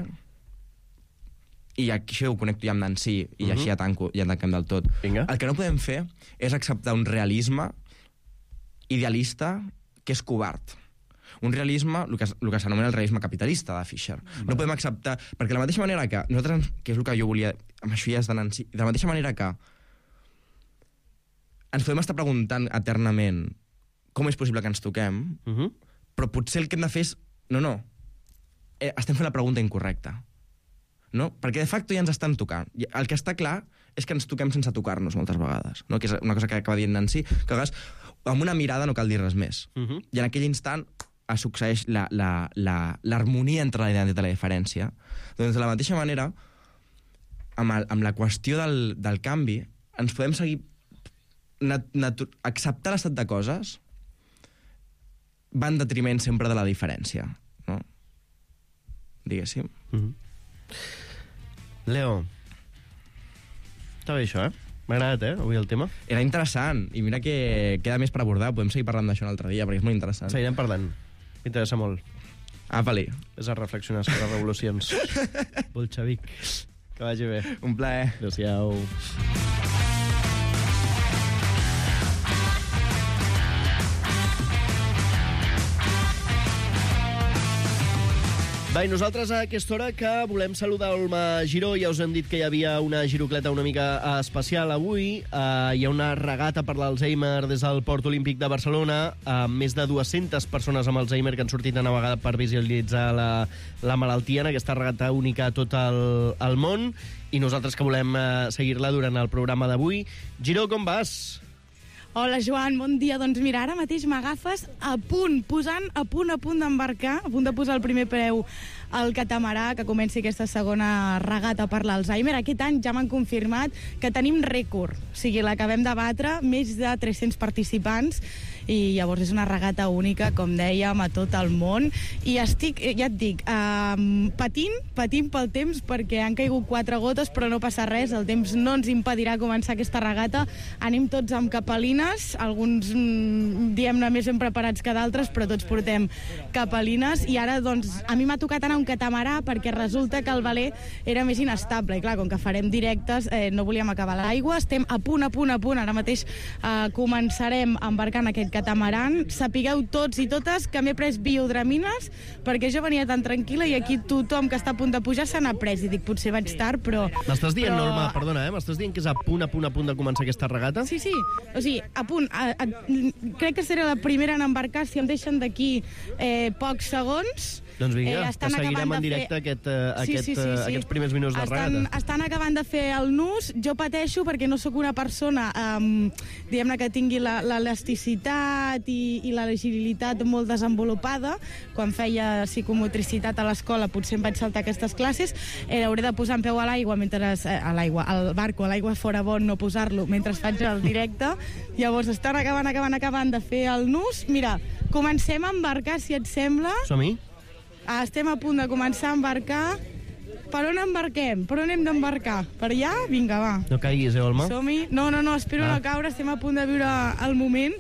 i aquí ho connecto ja amb Nancy, i uh-huh. així ja tanco, ja tanquem del tot, Vinga. El que no podem fer és acceptar un realisme idealista que és covard. Un realisme, el que, el que s'anomena el realisme capitalista de Fischer. Vale. No podem acceptar... Perquè de la mateixa manera que nosaltres, que és el que jo volia, amb això ja és de Nancy, de la mateixa manera que ens podem estar preguntant eternament com és possible que ens toquem, uh-huh. però potser el que hem de fer és... No, no, eh, estem fent la pregunta incorrecta. No? Perquè de facto ja ens estan tocant. El que està clar és que ens toquem sense tocar-nos moltes vegades. No? Que és una cosa que acaba dient Nancy, que a vegades amb una mirada no cal dir res més. Uh-huh. I en aquell instant es succeeix la, la, la, l'harmonia entre la identitat i la diferència. Doncs de la mateixa manera, amb, el, amb la qüestió del, del canvi, ens podem seguir... Nat, natu, acceptar l'estat de coses va en detriment sempre de la diferència, no? Diguéssim. Mm-hmm. Leo, està bé això, eh? M'ha agradat, eh, avui el tema. Era interessant, i mira que queda més per abordar, podem seguir parlant d'això un altre dia, perquè és molt interessant. Seguirem parlant, m'interessa molt. Apa-li. És a reflexionar sobre revolucions. Bolxevic. Que vagi bé. Un plaer. Adéu-siau. Va, i nosaltres a aquesta hora que volem saludar Olma Giró. Ja us hem dit que hi havia una girocleta una mica especial avui. Uh, hi ha una regata per l'Alzheimer des del Port Olímpic de Barcelona, amb més de dues-centes persones amb Alzheimer que han sortit a navegar per visibilitzar la, la malaltia en aquesta regata única a tot el, el món. I nosaltres que volem uh, seguir-la durant el programa d'avui. Giró, com vas? Hola, Joan, bon dia. Doncs mira, ara mateix m'agafes a punt, posant a punt a punt d'embarcar, a punt de posar el primer peu al catamarà, que comenci aquesta segona regata per l'Alzheimer. Aquest any ja m'han confirmat que tenim rècord. O sigui, l'acabem de batre, més de tres-cents participants, i llavors és una regata única, com dèiem, a tot el món. I estic, ja et dic, eh, patint, patint pel temps, perquè han caigut quatre gotes, però no passa res, el temps no ens impedirà començar aquesta regata. Anem tots amb capelines, alguns mm, diem-ne més ben preparats que d'altres, però tots portem capelines, i ara, doncs, a mi m'ha tocat anar a un catamarà, perquè resulta que el veler era més inestable, i clar, com que farem directes, eh, no volíem acabar l'aigua, estem a punt, a punt, a punt, ara mateix eh, començarem a embarcar en aquest catamaran, sapigueu tots i totes que m'he pres biodramines perquè jo venia tan tranquil·la i aquí tothom que està a punt de pujar se n'ha pres. I dic, potser vaig tard, però... M'estàs dient, però... Norma, perdona, eh? M'estàs dient que és a punt, a punt, a punt de començar aquesta regata? Sí, sí. O sigui, a punt. A, a, crec que seré la primera en embarcar si em deixen d'aquí eh, pocs segons. Doncs vinga, eh, que seguirem en directe fer... aquest, uh, sí, aquest, sí, sí, sí. Uh, aquests primers minuts de estan, regata. Estan acabant de fer el nus. Jo pateixo perquè no sóc una persona um, diguem-ne que tingui l'elasticitat i, i l'agilitat molt desenvolupada. Quan feia psicomotricitat a l'escola potser em vaig saltar aquestes classes. Eh, hauré de posar en peu a l'aigua mentre eh, a l'aigua, al barco, a l'aigua fora bon no posar-lo mentre faig el directe. Llavors estan acabant, acabant, acabant de fer el nus. Mira, comencem a embarcar, si et sembla. Som-hi. Ah, estem a punt de començar a embarcar. Per on embarquem? Per on hem d'embarcar? Per allà? Vinga, va. No caiguis, eh, Olma? Som-hi. No, no, no, espero ah. no caure. Estem a punt de viure el moment.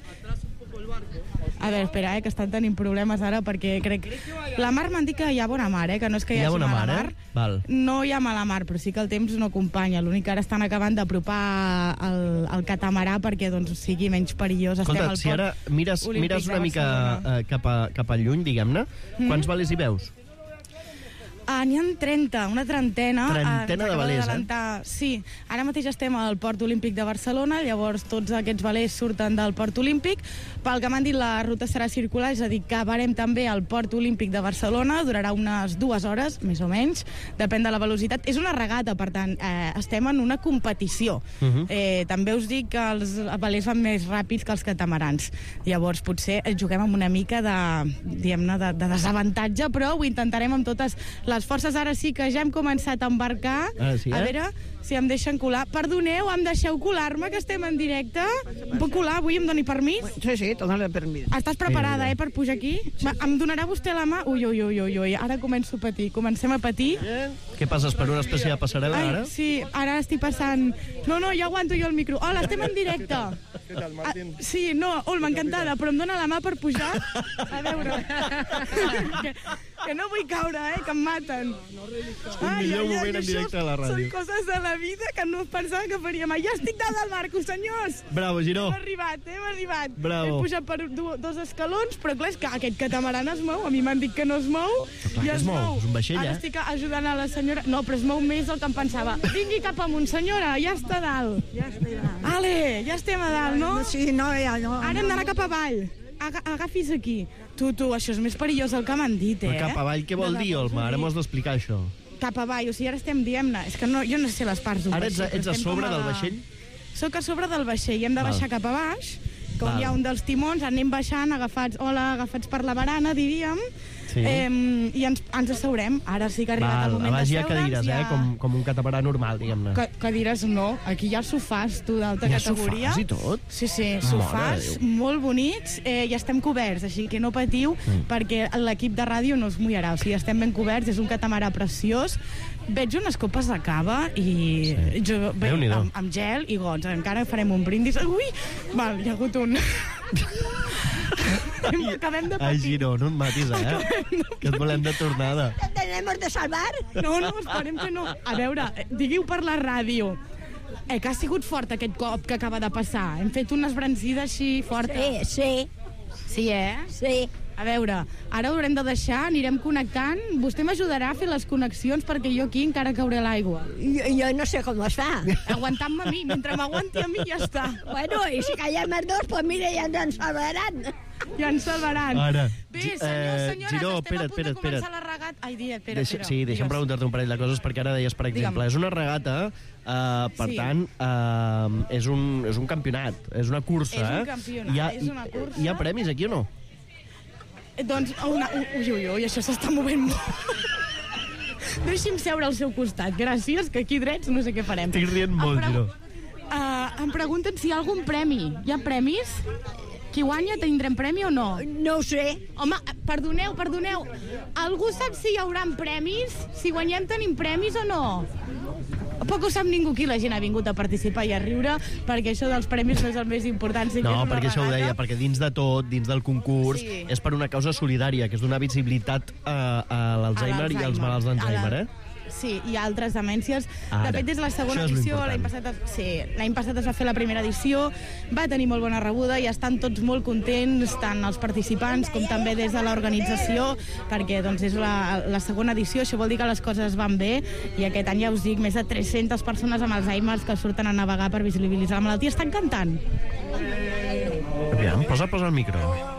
A veure, espera, eh, que estan tenint problemes ara perquè crec... La mar m'han dit que hi ha bona mar, eh, que no és que hi, hi ha hagi bona mala mar. mar. Eh? Val. No hi ha mala mar, però sí que el temps no acompanya. L'únic que ara estan acabant d'apropar el, el catamarà perquè doncs, sigui menys perillós. Escolta, Estem al si ara mires, mires una mica eh, cap, a, cap a lluny, diguem-ne, mm. quants valers hi veus? Ah, n'hi ha trenta, una trentena. Trentena ah, de valers, eh? Sí, ara mateix estem al Port Olímpic de Barcelona, llavors tots aquests valers surten del Port Olímpic. Pel que m'han dit, la ruta serà circular, és a dir, que acabarem també al Port Olímpic de Barcelona, durarà unes dues hores, més o menys, depèn de la velocitat. És una regata, per tant, eh, estem en una competició. Uh -huh. eh, també us dic que els valers van més ràpids que els catamarans. Llavors, potser juguem amb una mica de, diguem-ne, de, de desavantatge, però ho intentarem amb totes les forces. Ara sí que ja hem començat a embarcar. Ah, sí, eh? A veure si em deixen colar. Perdoneu, em deixeu colar-me, que estem en directe? Em puc colar avui? Em doni permís? Sí, sí, te dono permís. Estàs preparada, eh, per pujar aquí? Va, em donarà vostè la mà? Ui, ui, ui, ui, ui, ara començo a patir. Comencem a patir. Què passes, per una espècie de passarel·la, Ai, ara? sí, ara estic passant... No, no, ja aguanto jo el micro. Hola, estem en directe. Què tal, Martín? Ah, sí, no, Olma, encantada, però em dóna la mà per pujar? A veure... que, que no vull caure, eh, que em maten. Un millor moment en directe a la ràdio. Són coses de la vida que no pensava que faria mai. Ja estic dalt del barco, senyors! Bravo, Giró. Hem arribat, hem arribat. Bravo. He pujat per do, dos escalons, però clar, és que aquest catamaran es mou. A mi m'han dit que no es mou. Clar, I es es mou, mou. és un vaixell, Ara eh? estic ajudant a la senyora... No, però es mou més del que em pensava. Vingui cap amunt, senyora, ja està a dalt. Ja estic dalt. Ale, ja estem a dalt, no? Sí, no, ja no. Ara hem d'anar cap avall. Aga agafis aquí. Tu, tu, això és més perillós del que m'han dit, eh? Però cap avall, què vol dir, Olma? Ara m'ho has d'explicar, això. Cap avall, o sigui, ara estem, diem-ne, és que no, jo no sé les parts d'un Ara vaixell. ets a, ets a sobre del vaixell? Soc a sobre del vaixell i hem de Val. baixar cap a baix. Com Val. hi ha un dels timons, anem baixant, agafats, hola, agafats per la barana, diríem, Sí. eh, i ens, ens asseurem. Ara sí que ha arribat Val, el a moment baix de hi ha seure'ns. cadires, eh? Com, com un catamarà normal, diguem-ne. Ca cadires no, aquí hi ha sofàs, tu, d'alta Hi ha categoria. sofàs i tot? Sí, sí, Mare sofàs de Déu. molt bonics, eh, i estem coberts, així que no patiu, Mm. perquè l'equip de ràdio no es mullarà, o sigui, estem ben coberts, és un catamarà preciós. Veig unes copes de cava i Sí. jo, bé, Déu-n'hi-do. amb, amb gel i gots, encara farem un brindis. Ui, val, hi ha hagut un... Acabem de Ai, patir. Giró, no et matis, eh? Que et volem de tornada. Tenemos de salvar? No, no, esperem que no. A veure, eh, diguiu per la ràdio. Eh, que ha sigut fort aquest cop que acaba de passar. Hem fet una esbrancida així forta. Sí, sí, Sí, eh? sí. A veure, ara ho haurem de deixar, anirem connectant. Vostè m'ajudarà a fer les connexions perquè jo aquí encara cauré a l'aigua. Jo, jo no sé com es fa. Aguantant-me a mi, mentre m'aguanti a mi ja està. Bueno, i si callem els dos, pues mira, ja ens salvaran. Ja ens salvaran. Ara. Bé, Gi- senyors, eh, senyores, Giró, estem espera't, a punt de espera't, començar espera't. la regata. Ai, dia, espera, Deixa, espera. sí, deixa'm Digues. preguntar-te un parell de coses, perquè ara deies, per exemple, Digue'm. és una regata, eh, per Sí. tant, eh, és, un, és un campionat, és una cursa. És un eh? campionat, Hi ha, és una cursa. Hi ha premis aquí o no? Eh, Doncs, una... ui, ui, ui, això s'està movent molt. Deixi'm seure al seu costat, gràcies, que aquí drets no sé què farem. Estic rient Em molt, pregu- Giró. Uh, em pregunten si hi ha algun premi. Hi ha premis? Qui guanya tindrem premi o no? No ho sé. Home, perdoneu, perdoneu. Algú sap si hi haurà premis? Si guanyem tenim premis o no? Poc ho sap ningú aquí, la gent ha vingut a participar i a riure, perquè això dels premis no és el més important. Sí que No, és una perquè això ho regata. deia, perquè dins de tot, dins del concurs, Sí. és per una causa solidària, que és donar visibilitat a, a l'Alzheimer i als malalts d'Alzheimer, eh? sí, hi ha altres demències. Ara, de fet, és la segona això és edició. l'important. L'any passat, es- sí, l'any passat es va fer la primera edició, va tenir molt bona rebuda i estan tots molt contents, tant els participants com també des de l'organització, perquè doncs, és la, la segona edició, això vol dir que les coses van bé, i aquest any ja us dic, més de tres-centes persones amb Alzheimer que surten a navegar per visibilitzar la malaltia. Estan cantant. Aviam, posa, posa el micro.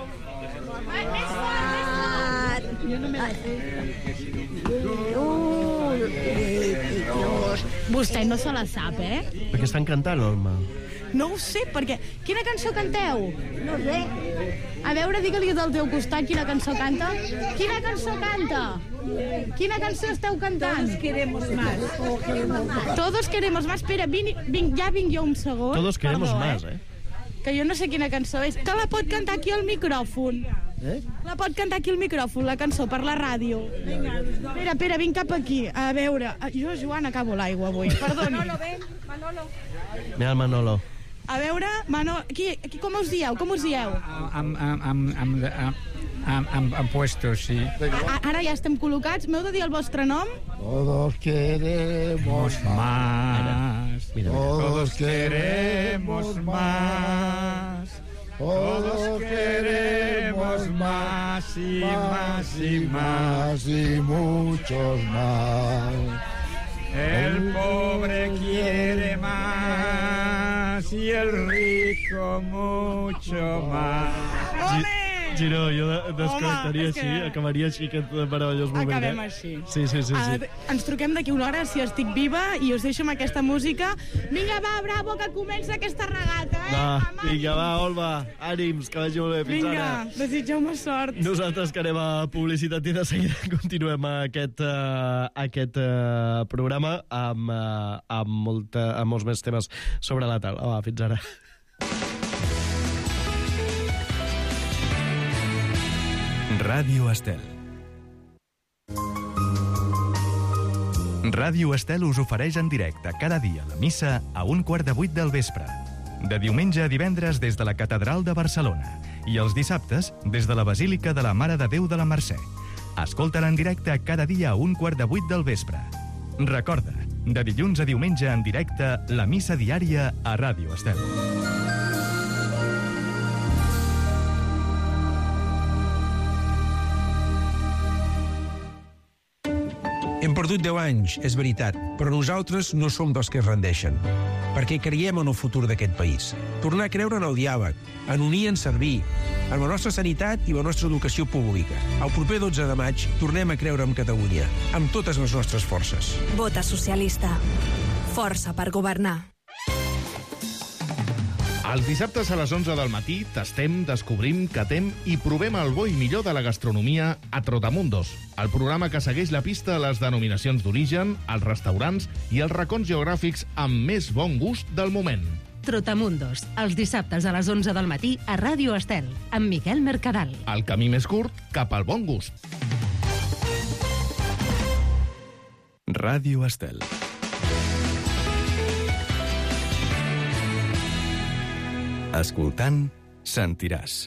Vostè no se la sap, eh? Per què estan cantant, Olma? No ho sé, perquè... Quina cançó canteu? No sé. A veure, digue-li del teu costat quina cançó canta. Quina cançó canta? Quina cançó esteu cantant? Todos queremos más. Todos queremos más. Espera, vin, vin, ja vinc jo un segon. Todos queremos Perdó, más, eh? eh? Que jo no sé quina cançó és. Que la pot cantar aquí al micròfon. Eh? La pot cantar aquí al micròfon, la cançó, per la ràdio. Espera, espera, vinc cap aquí. A veure, jo, Joan, acabo l'aigua avui. Perdoni. Manolo, ven, Manolo. Mira el Manolo. A veure, Mano, aquí, aquí com us dieu? Com us dieu? Amb, amb, amb, amb, amb, amb, amb puestos, sí. A, ara ja estem col·locats. M'heu de dir el vostre nom? Todos queremos más. Mira, mira. Todos queremos más. Todos queremos más y más y más y muchos más. El pobre quiere más y el rico mucho más. Home! Giró, jo de- desconnectaria Home, és així, que- acabaria així aquest meravellós moment. Acabem eh? així. Sí, sí, sí. sí. Uh, ens truquem d'aquí una hora si estic viva i us deixo amb aquesta música. Vinga, va, bravo, que comença aquesta regata, eh? Va, Amb vinga, va, Olma, ànims, que vagi molt bé, fins Vinga, ara. desitgeu-me sort. Nosaltres que anem a publicitat i de seguida continuem aquest, uh, aquest uh, programa amb, uh, amb, molta, amb molts més temes sobre la taula. Va, fins ara. Ràdio Estel. Ràdio Estel us ofereix en directe cada dia la missa a un quart de vuit del vespre. De diumenge a divendres des de la Catedral de Barcelona i els dissabtes des de la Basílica de la Mare de Déu de la Mercè. Escolta-la en directe cada dia a un quart de vuit del vespre. Recorda, de dilluns a diumenge en directe, la missa diària a Ràdio Estel. Hem perdut deu anys, és veritat, però nosaltres no som dels que es rendeixen, perquè creiem en el futur d'aquest país. Tornar a creure en el diàleg, en unir i en servir, en la nostra sanitat i la nostra educació pública. El proper dotze de maig tornem a creure en Catalunya, amb totes les nostres forces. Vota socialista. Força per governar. Els dissabtes a les onze del matí tastem, descobrim, catem i provem el bo i millor de la gastronomia a Trotamundos, el programa que segueix la pista a les denominacions d'origen, els restaurants i els racons geogràfics amb més bon gust del moment. Trotamundos, els dissabtes a les onze del matí a Ràdio Estel, amb Miquel Mercadal. El camí més curt cap al bon gust. Ràdio Estel. Escoltant, sentiràs.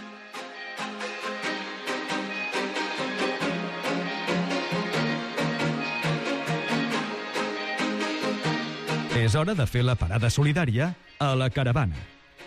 És hora de fer la parada solidària a la caravana.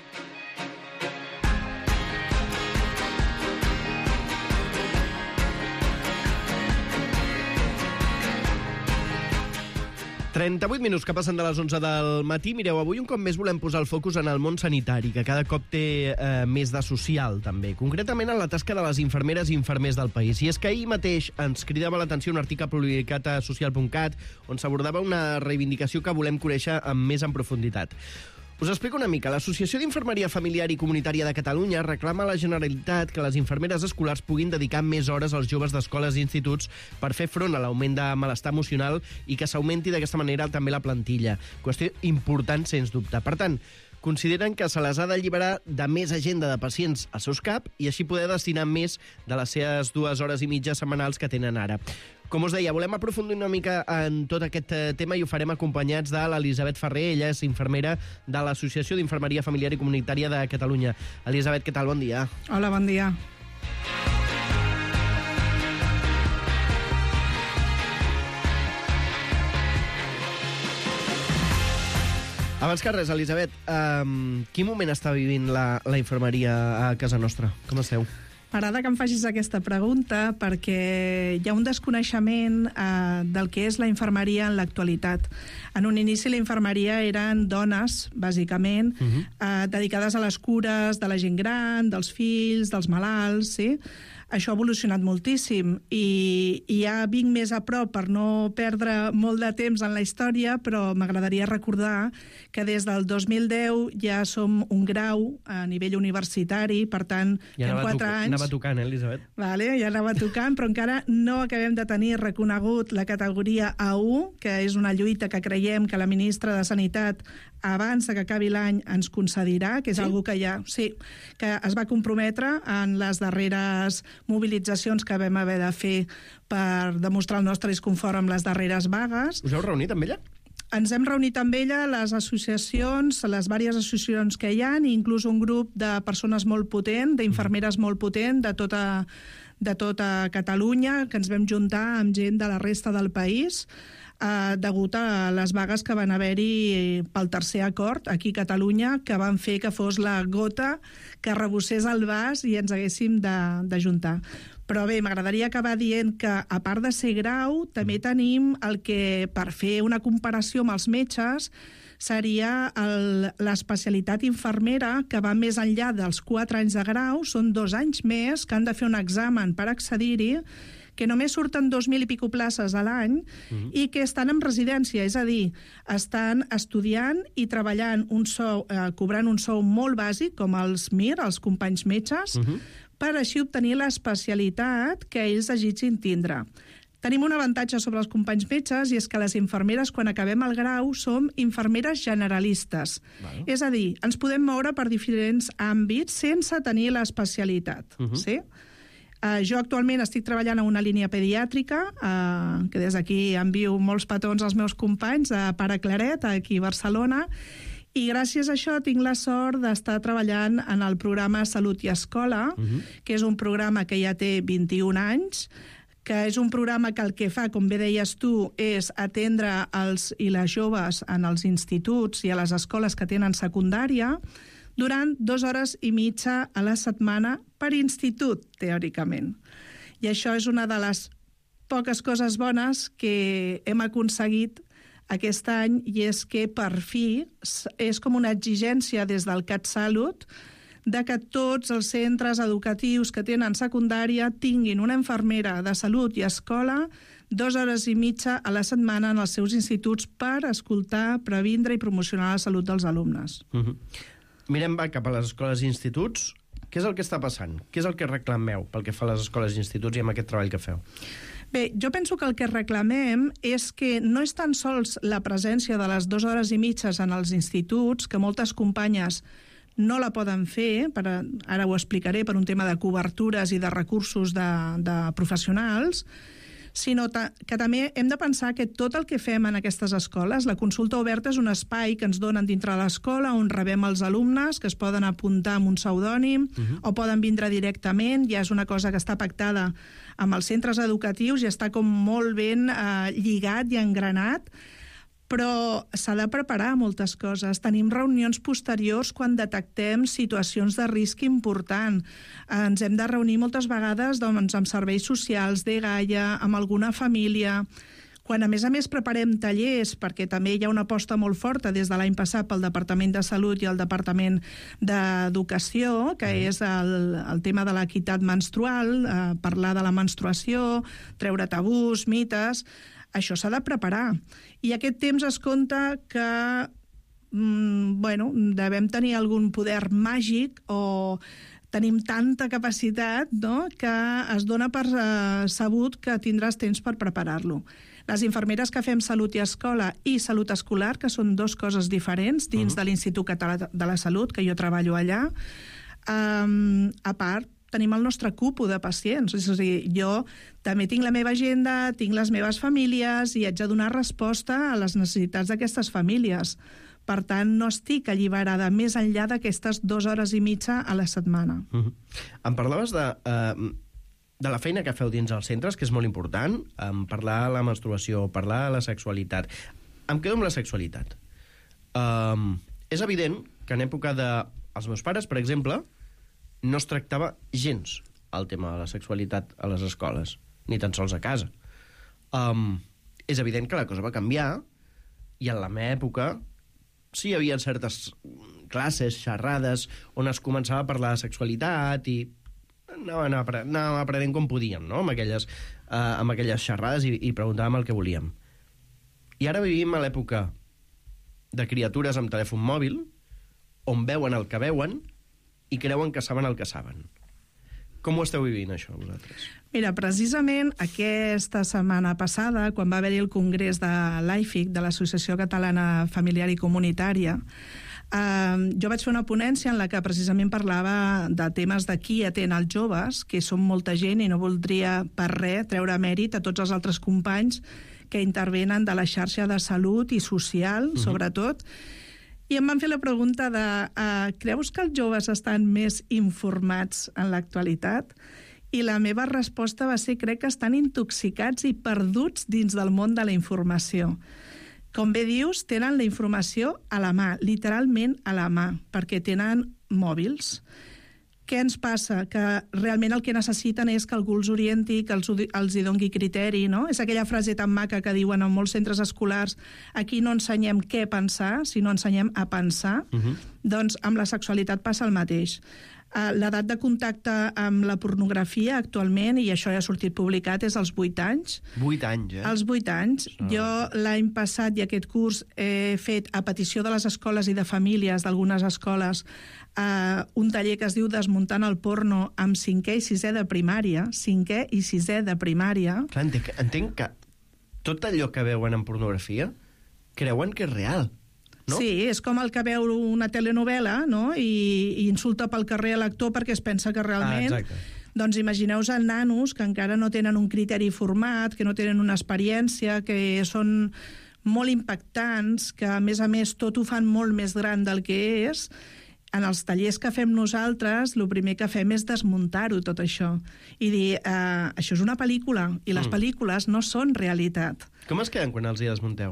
trenta-vuit minuts que passen de les onze del matí. Mireu, avui un cop més volem posar el focus en el món sanitari, que cada cop té eh, més de social, també. Concretament en la tasca de les infermeres i infermers del país. I és que ahir mateix ens cridava l'atenció un article publicat a social punt cat on s'abordava una reivindicació que volem conèixer amb més en profunditat. Us explico una mica. L'Associació d'Infermeria Familiar i Comunitària de Catalunya reclama a la Generalitat que les infermeres escolars puguin dedicar més hores als joves d'escoles i instituts per fer front a l'augment de malestar emocional i que s'augmenti d'aquesta manera també la plantilla. Qüestió important, sens dubte. Per tant, consideren que se les ha d'alliberar de més agenda de pacients als seus cap i així poder destinar més de les seves dues hores i mitja setmanals que tenen ara. Com us deia, volem aprofundir una mica en tot aquest tema i ho farem acompanyats de l'Elisabet Ferrer. Ella és infermera de l'Associació d'Infermeria Familiar i Comunitària de Catalunya. Elisabet, què tal? Bon dia. Hola, bon dia. Abans que res, Elisabet, um, quin moment està vivint la, la infermeria a casa nostra? Com esteu? M'agrada que em facis aquesta pregunta perquè hi ha un desconeixement eh, del que és la infermeria en l'actualitat. En un inici la infermeria eren dones, bàsicament, uh-huh. eh, dedicades a les cures de la gent gran, dels fills, dels malalts, sí? Això ha evolucionat moltíssim i, i ja vinc més a prop per no perdre molt de temps en la història, però m'agradaria recordar que des del dos mil deu ja som un grau a nivell universitari, per tant, ja en quatre anys... Anava tocant, eh, Elisabet? Vale, ja anava tocant, però encara no acabem de tenir reconegut la categoria A u, que és una lluita que creiem que la ministra de Sanitat abans que acabi l'any ens concedirà, que és sí? algo que ja... Sí, que es va comprometre en les darreres mobilitzacions que vam haver de fer per demostrar el nostre disconfort amb les darreres vagues. Us heu reunit amb ella? Ens hem reunit amb ella, les associacions, les diverses associacions que hi ha, i inclús un grup de persones molt potent, d'infermeres molt potent, de tota, de tota Catalunya, que ens vam juntar amb gent de la resta del país, eh, degut a les vagues que van haver-hi pel tercer acord aquí a Catalunya, que van fer que fos la gota que rebossés el vas i ens haguéssim de, de juntar. Però bé, m'agradaria acabar dient que, a part de ser grau, també tenim el que, per fer una comparació amb els metges, seria l'especialitat infermera, que va més enllà dels quatre anys de grau, són dos anys més, que han de fer un examen per accedir-hi, que només surten dos mil i pico places a l'any uh-huh. i que estan en residència, és a dir, estan estudiant i treballant un sou, eh, cobrant un sou molt bàsic, com els M I R, els companys metges, uh-huh. per així obtenir l'especialitat que ells desitgin tindre. Tenim un avantatge sobre els companys metges i és que les infermeres, quan acabem el grau, som infermeres generalistes. Vale. És a dir, ens podem moure per diferents àmbits sense tenir l'especialitat. Uh-huh. Sí? Uh, jo actualment estic treballant a una línia pediàtrica, uh, que des d'aquí envio molts petons als meus companys, a Pare Claret, aquí a Barcelona, i gràcies a això tinc la sort d'estar treballant en el programa Salut i Escola, uh-huh. que és un programa que ja té vint-i-un anys, que és un programa que el que fa, com bé deies tu, és atendre els i les joves en els instituts i a les escoles que tenen secundària durant dues hores i mitja a la setmana per institut, teòricament. I això és una de les poques coses bones que hem aconseguit aquest any, i és que, per fi, és com una exigència des del CatSalut de que tots els centres educatius que tenen secundària tinguin una infermera de salut i escola dues hores i mitja a la setmana en els seus instituts per escoltar, previndre i promocionar la salut dels alumnes. Uh-huh. Mirem cap a les escoles i instituts. Què és el que està passant? Què és el que reclameu pel que fa a les escoles i instituts i amb aquest treball que feu? Bé, jo penso que el que reclamem és que no és tan sols la presència de les dues hores i mitges en els instituts, que moltes companyes no la poden fer, per, ara ho explicaré, per un tema de cobertures i de recursos de, de professionals, sinó ta, que també hem de pensar que tot el que fem en aquestes escoles, la consulta oberta és un espai que ens donen dintre de l'escola on rebem els alumnes, que es poden apuntar amb un pseudònim uh-huh. o poden vindre directament, ja és una cosa que està pactada amb els centres educatius i està com molt ben eh, lligat i engranat, però s'ha de preparar moltes coses. Tenim reunions posteriors quan detectem situacions de risc important. Ens hem de reunir moltes vegades doncs, amb serveis socials, de Gaia, amb alguna família. Quan, a més a més, preparem tallers, perquè també hi ha una aposta molt forta des de l'any passat pel Departament de Salut i el Departament d'Educació, que és el, el tema de l'equitat menstrual, eh, parlar de la menstruació, treure tabús, mites. Això s'ha de preparar. I aquest temps es compta que mm, bueno, devem tenir algun poder màgic o tenim tanta capacitat, no?, que es dona per eh, sabut que tindràs temps per preparar-lo. Les infermeres que fem salut i escola i salut escolar, que són dues coses diferents dins uh-huh. de l'Institut Català de la Salut, que jo treballo allà, um, a part, tenim el nostre cupo de pacients. És a dir, jo també tinc la meva agenda, tinc les meves famílies i haig de donar resposta a les necessitats d'aquestes famílies. Per tant, no estic alliberada més enllà d'aquestes dues hores i mitja a la setmana. Uh-huh. Em parlaves de, uh, de la feina que feu dins els centres, que és molt important, um, parlar de la menstruació, parlar de la sexualitat. Em quedo amb la sexualitat. Um, és evident que en època de... Els meus pares, per exemple, no es tractava gens el tema de la sexualitat a les escoles, ni tan sols a casa. Um, és evident que la cosa va canviar i en la meva època sí hi havia certes classes, xerrades, on es començava a parlar de sexualitat i anàvem aprenent com podíem, no? amb, aquelles, uh, amb aquelles xerrades i, i preguntàvem el que volíem. I ara vivim a l'època de criatures amb telèfon mòbil on veuen el que veuen i creuen que saben el que saben. Com ho esteu vivint, això, vosaltres? Mira, precisament aquesta setmana passada, quan va haver-hi el congrés de l'A I F I C, de l'Associació Catalana Familiar i Comunitària, eh, jo vaig fer una ponència en la que precisament parlava de temes de qui atén els joves, que són molta gent i no voldria per res treure mèrit a tots els altres companys que intervenen de la xarxa de salut i social, uh-huh. sobretot. I em van fer la pregunta de uh, creus que els joves estan més informats en l'actualitat? I la meva resposta va ser crec que estan intoxicats i perduts dins del món de la informació. Com bé dius, tenen la informació a la mà, literalment a la mà, perquè tenen mòbils. Què ens passa? Que realment el que necessiten és que algú els orienti, que els, els hi doni criteri, no? És aquella frase tan maca que diuen en molts centres escolars, aquí no ensenyem què pensar, sinó ensenyem a pensar. Uh-huh. Doncs amb la sexualitat passa el mateix. L'edat de contacte amb la pornografia actualment, i això ja ha sortit publicat, és als vuit anys. Vuit anys, eh? Als vuit anys. No. Jo l'any passat i aquest curs he fet, a petició de les escoles i de famílies d'algunes escoles, eh, un taller que es diu Desmuntant el porno amb cinquè i sisè de primària. Cinquè i sisè de primària. Clar, entenc, entenc que tot allò que veuen en pornografia creuen que és real. No? Sí, és com el que veu una telenovela, no? I, i insulta pel carrer a l'actor perquè es pensa que realment... Ah, doncs imagineu-vos els nanos que encara no tenen un criteri format, que no tenen una experiència, que són molt impactants, que a més a més tot ho fan molt més gran del que és. En els tallers que fem nosaltres, el primer que fem és desmuntar-ho, tot això. I dir, eh, això és una pel·lícula, i les mm. pel·lícules no són realitat. Com es queden quan els hi desmunteu?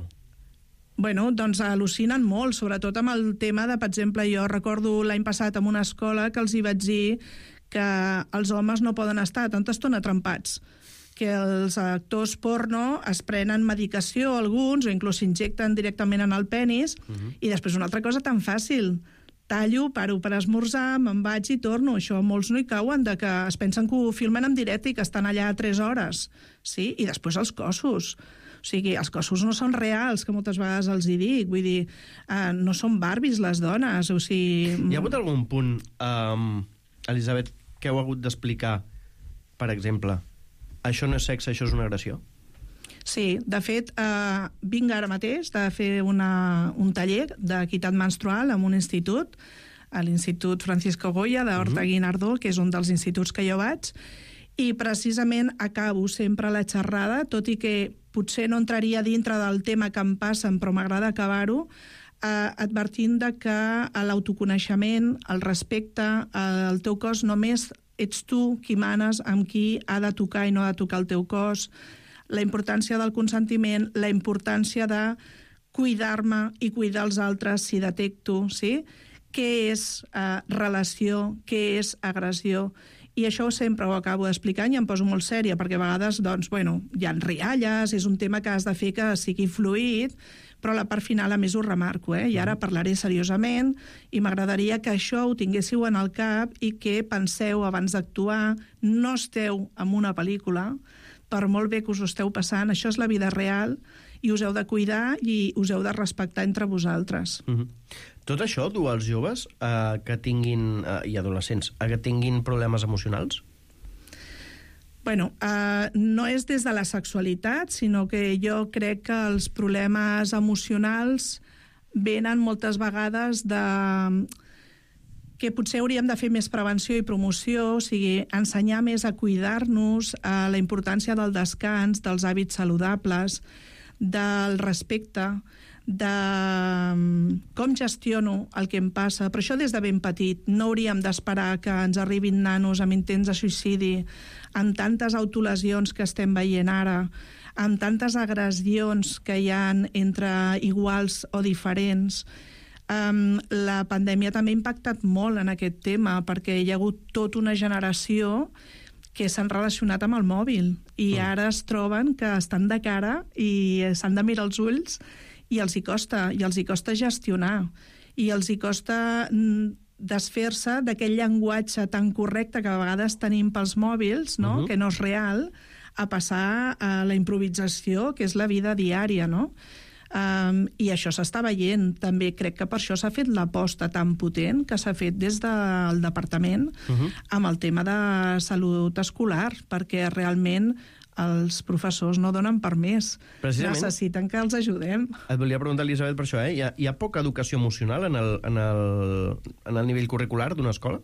Bueno, doncs al·lucinen molt, sobretot amb el tema de, per exemple, jo recordo l'any passat en una escola que els hi vaig dir que els homes no poden estar tanta estona trempats, que els actors porno es prenen medicació, alguns, o inclús s'injecten directament en el penis, uh-huh. i després una altra cosa tan fàcil, tallo, paro per esmorzar, me'n vaig i torno. Això molts no hi cauen, de que es pensen que ho filmen en directe i que estan allà tres hores, sí? I després els cossos. O sigui, els cossos no són reals, que moltes vegades els hi dic. Vull dir, uh, no són Barbies les dones, o sigui... Hi ha hagut algun punt, um, Elisabet, que heu hagut d'explicar, per exemple, això no és sexe, això és una agressió? Sí, de fet, eh, vinc ara mateix de fer una, un taller d'equitat menstrual en un institut, a l'Institut Francisco Goya d'Horta uh-huh. Guinardó, que és un dels instituts que jo vaig, i precisament acabo sempre la xerrada, tot i que potser no entraria dintre del tema que em passen, però m'agrada acabar-ho, eh, advertint de que l'autoconeixement, el respecte, el teu cos només ets tu qui manes amb qui ha de tocar i no ha de tocar el teu cos, la importància del consentiment, la importància de cuidar-me i cuidar els altres si detecto, sí? Què és eh, relació, què és agressió. I això sempre ho acabo d'explicar i em poso molt sèria, perquè a vegades, doncs, bueno, hi ha rialles, és un tema que has de fer que sigui fluid, però la part final a més ho remarco, eh? I ara parlaré seriosament i m'agradaria que això ho tinguéssiu en el cap i que penseu abans d'actuar, no esteu en una pel·lícula, per molt bé que us ho esteu passant, això és la vida real i us heu de cuidar i us heu de respectar entre vosaltres. Mm-hmm. Tot això du als joves eh, que tinguin, eh, i adolescents, eh, que tinguin problemes emocionals? Bueno, eh, no és des de la sexualitat, sinó que jo crec que els problemes emocionals venen moltes vegades de que potser hauríem de fer més prevenció i promoció, o sigui, ensenyar més a cuidar-nos, a la importància del descans, dels hàbits saludables, del respecte, de com gestiono el que em passa, però això des de ben petit. No hauríem d'esperar que ens arribin nanos amb intents de suïcidi, amb tantes autolesions que estem veient ara, amb tantes agressions que hi ha entre iguals o diferents. Um, la pandèmia també ha impactat molt en aquest tema, perquè hi ha hagut tota una generació que s'han relacionat amb el mòbil i mm. ara es troben que estan de cara i s'han de mirar els ulls i els hi costa, i els hi costa gestionar, i els hi costa desfer-se d'aquell llenguatge tan correcte que a vegades tenim pels mòbils, no? Uh-huh. que no és real, a passar a la improvisació, que és la vida diària, no? Um, I això s'està veient. També crec que per això s'ha fet l'aposta tan potent que s'ha fet des del departament uh-huh. amb el tema de salut escolar, perquè realment els professors no donen per més. Necessiten que els ajudem. Et volia preguntar, Elisabet, per això, eh? Hi ha, hi ha poca educació emocional en el, en el, en el nivell curricular d'una escola?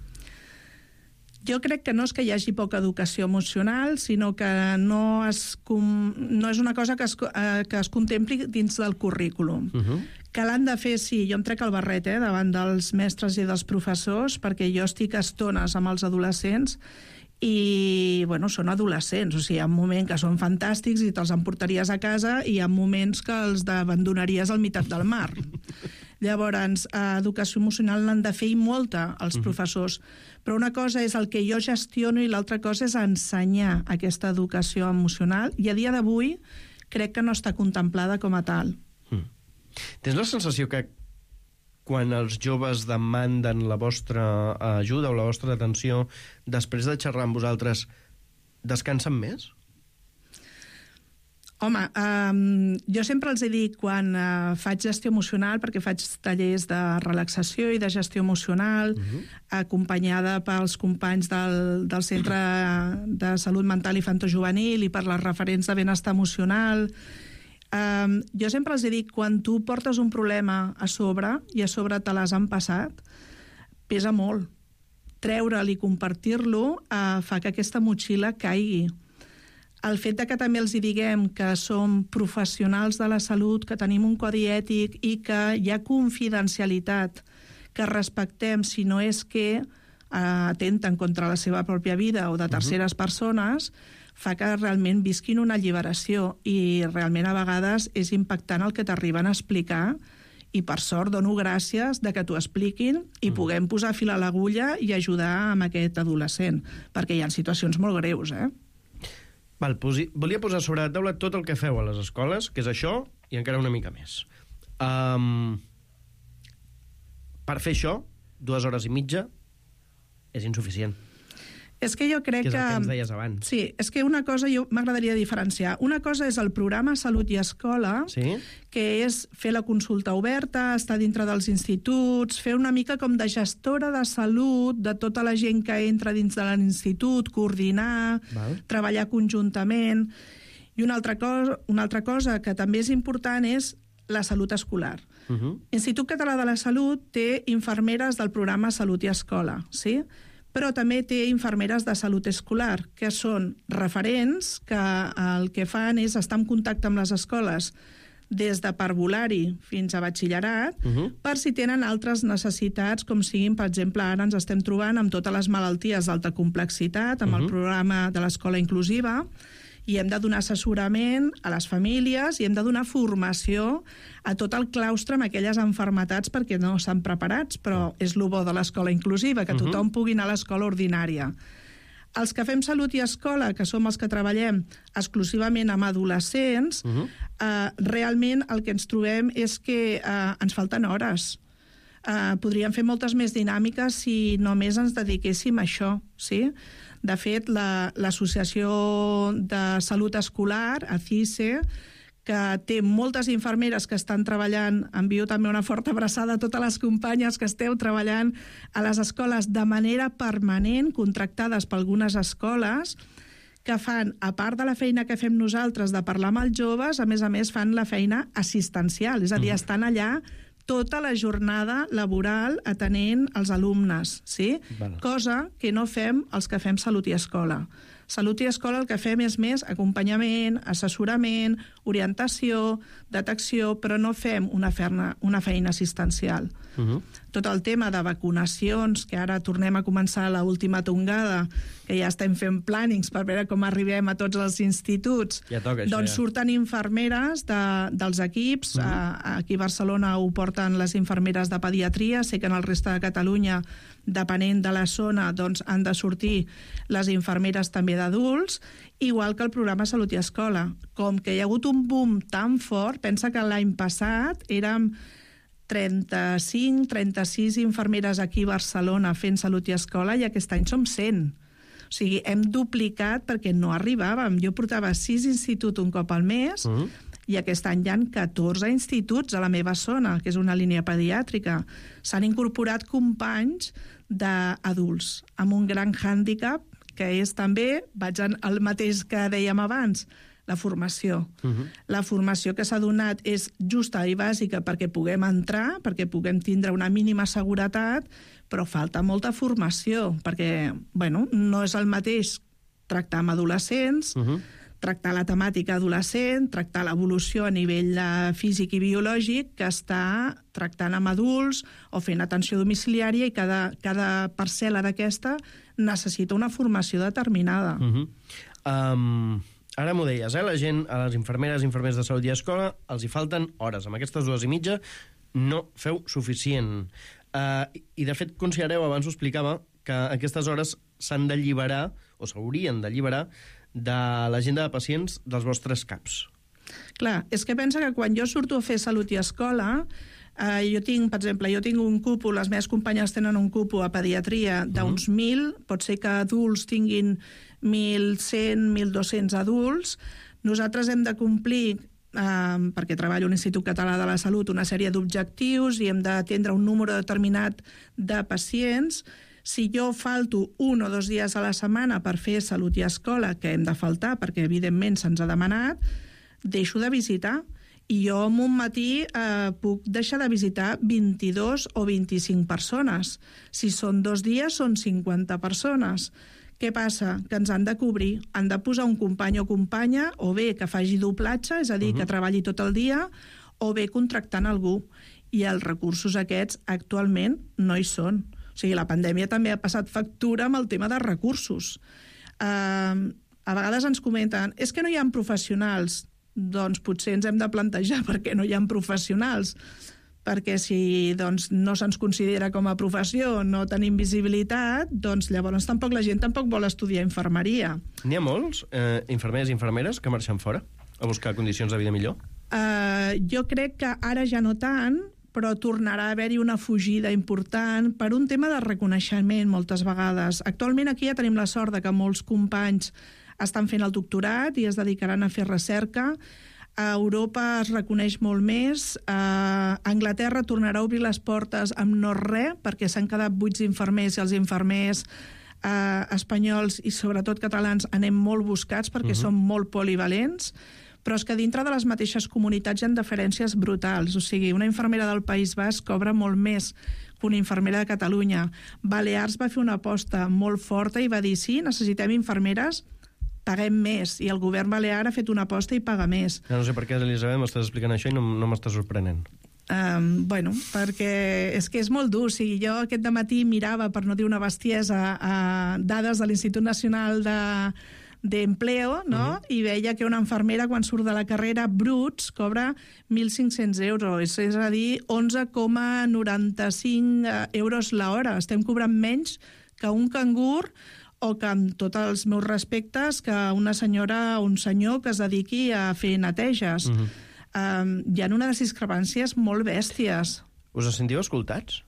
Jo crec que no és que hi hagi poca educació emocional, sinó que no, es, no és una cosa que es, eh, que es contempli dins del currículum. Uh-huh. Que l'han de fer, sí, jo em trec el barret eh, davant dels mestres i dels professors, perquè jo estic estones amb els adolescents i, bueno, són adolescents, o sigui, hi ha un moment que són fantàstics i te'ls emportaries a casa i hi ha moments que els abandonaries al meitat del mar. Llavors, educació emocional l'han de fer i molta els uh-huh. professors, però una cosa és el que jo gestiono i l'altra cosa és ensenyar aquesta educació emocional, i a dia d'avui crec que no està contemplada com a tal. Mm. Tens la sensació que quan els joves demanden la vostra ajuda o la vostra atenció, després de xerrar amb vosaltres, descansen més? Home, um, jo sempre els he dit, quan uh, faig gestió emocional, perquè faig tallers de relaxació i de gestió emocional, uh-huh. acompanyada pels companys del, del Centre de Salut Mental Infantojuvenil i per les referents de benestar emocional, um, jo sempre els he dit, quan tu portes un problema a sobre, i a sobre te l'has empassat, pesa molt. Treure'l i compartir-lo uh, fa que aquesta motxilla caigui. El fet de que també els hi diguem que som professionals de la salut, que tenim un codi ètic i que hi ha confidencialitat, que respectem, si no és que eh, atenten contra la seva pròpia vida o de terceres uh-huh. persones, fa que realment visquin una alliberació, i realment a vegades és impactant el que t'arriben a explicar, i per sort dono gràcies de que t'ho expliquin i uh-huh. puguem posar fil a l'agulla i ajudar amb aquest adolescent, perquè hi ha situacions molt greus, eh? Val, posi... Volia posar sobre la taula tot el que feu a les escoles, que és això, i encara una mica més. Um, per fer això, dues hores i mitja, és insuficient. És que jo crec que... Que és el que ens deies abans. Sí, és que una cosa jo m'agradaria diferenciar. Una cosa és el programa Salut i Escola, sí? que és fer la consulta oberta, estar dintre dels instituts, fer una mica com de gestora de salut de tota la gent que entra dins de l'institut, coordinar, Val. treballar conjuntament. I una altra cosa, una altra cosa que també és important és la salut escolar. Uh-huh. L'Institut Català de la Salut té infermeres del programa Salut i Escola, sí? Però també té infermeres de salut escolar, que són referents, que el que fan és estar en contacte amb les escoles des de parvulari fins a batxillerat, uh-huh. per si tenen altres necessitats, com siguin, per exemple, ara ens estem trobant amb totes les malalties d'alta complexitat, amb uh-huh. el programa de l'escola inclusiva, i hem de donar assessorament a les famílies i hem de donar formació a tot el claustre amb aquelles malalties perquè no estan preparats, però és el bo de l'escola inclusiva, que tothom uh-huh. pugui anar a l'escola ordinària. Els que fem salut i escola, que som els que treballem exclusivament amb adolescents, uh-huh. eh, realment el que ens trobem és que eh, ens falten hores. Eh, podríem fer moltes més dinàmiques si només ens dediquéssim a això, sí? De fet, l'Associació la, de Salut Escolar, A C I S E, que té moltes infermeres que estan treballant, envio també una forta abraçada a totes les companyes que esteu treballant a les escoles de manera permanent, contractades per algunes escoles, que fan, a part de la feina que fem nosaltres de parlar amb els joves, a més a més fan la feina assistencial, és a dir, estan allà tota la jornada laboral atenent els alumnes, sí? Vale. Cosa que no fem els que fem salut i escola. Salut i Escola el que fem és més acompanyament, assessorament, orientació, detecció, però no fem una feina, una feina assistencial. Uh-huh. Tot el tema de vacunacions, que ara tornem a començar l'última tongada, que ja estem fent plànings per veure com arribem a tots els instituts, ja toca, això, doncs ja. surten infermeres de, dels equips, uh-huh. a, aquí a Barcelona ho porten les infermeres de pediatria, sé que en el reste de Catalunya, depenent de la zona, doncs han de sortir les infermeres també d'adults, igual que el programa Salut i Escola. Com que hi ha hagut un boom tan fort, pensa que l'any passat érem trenta-cinc, trenta-sis infermeres aquí a Barcelona fent Salut i Escola i aquest any som cent. O sigui, hem duplicat perquè no arribàvem. Jo portava sis instituts un cop al mes uh-huh. i aquest any hi ha catorze instituts a la meva zona, que és una línia pediàtrica. S'han incorporat companys d'adults amb un gran hàndicap, que és també, vaig al mateix que dèiem abans, la formació. Uh-huh. La formació que s'ha donat és justa i bàsica perquè puguem entrar, perquè puguem tindre una mínima seguretat, però falta molta formació, perquè bueno, no és el mateix tractar amb adolescents, uh-huh. tractar la temàtica adolescent, tractar l'evolució a nivell físic i biològic, que està tractant amb adults o fent atenció domiciliària, i cada, cada parcel·la d'aquesta necessita una formació determinada. Uh-huh. Um... Ara m'ho deies, eh? La gent, a les infermeres i infermers de Salut i Escola, els hi falten hores. Amb aquestes dues i mitja no feu suficient. Uh, I, de fet, considereu, abans ho explicava, que aquestes hores s'han d'alliberar, o s'haurien d'alliberar, de l'agenda de pacients dels vostres caps. Clar, és que pensa que quan jo surto a fer Salut i Escola, eh, jo tinc, per exemple, jo tinc un cupo, les meves companyes tenen un cupo a pediatria d'uns mm. mil, pot ser que adults tinguin mil cent, mil dos-cents adults. Nosaltres hem de complir, eh, perquè treballo a l'Institut Català de la Salut, una sèrie d'objectius i hem d'atendre un número determinat de pacients. Si jo falto un o dos dies a la setmana per fer Salut i Escola, que hem de faltar perquè evidentment se'ns ha demanat, deixo de visitar. I jo en un matí eh, puc deixar de visitar vint-i-dos o vint-i-cinc persones. Si són dos dies, són cinquanta persones. Què passa? Que ens han de cobrir. Han de posar un company o companya, o bé que faci doblatge, és a dir, uh-huh. que treballi tot el dia, o bé contractant algú. I els recursos aquests actualment no hi són. O sigui, la pandèmia també ha passat factura amb el tema de recursos. Uh, a vegades ens comenten, és que no hi ha professionals. Doncs potser ens hem de plantejar perquè no hi ha professionals. Perquè si doncs, no se'ns considera com a professió, no tenim visibilitat, doncs llavors tampoc la gent tampoc vol estudiar infermeria. N'hi ha molts, eh, infermers i infermeres, que marxen fora a buscar condicions de vida millor? Uh, jo crec que ara ja no tant, però tornarà a haver-hi una fugida important per un tema de reconeixement moltes vegades. Actualment aquí ja tenim la sort de que molts companys estan fent el doctorat i es dedicaran a fer recerca. A Europa es reconeix molt més. A Anglaterra tornarà a obrir les portes amb no res, perquè s'han quedat buits infermers i els infermers eh, espanyols i sobretot catalans anem molt buscats perquè uh-huh. som molt polivalents, però és que dintre de les mateixes comunitats hi ha diferències brutals. O sigui, una infermera del País Basc cobra molt més que una infermera de Catalunya. Balears va fer una aposta molt forta i va dir sí, necessitem infermeres, paguem més, i el govern balear ha fet una aposta i paga més. Ja no sé per què, Elisabet, m'estàs explicant això i no, no m'estàs sorprenent. Um, bueno, perquè és que és molt dur. O sigui, jo aquest dematí mirava, per no dir una bestiesa, a dades de l'Institut Nacional de d'Empleo, no? Uh-huh. I veia que una infermera, quan surt de la carrera, bruts, cobra mil cinc-cents euros, és a dir, onze coma noranta-cinc euros l'hora. Estem cobrant menys que un cangur, o que, amb tots els meus respectes, que una senyora o un senyor que es dediqui a fer neteges. Uh-huh. Um, hi ha unes discrepàncies molt bèsties. Us sentiu escoltats?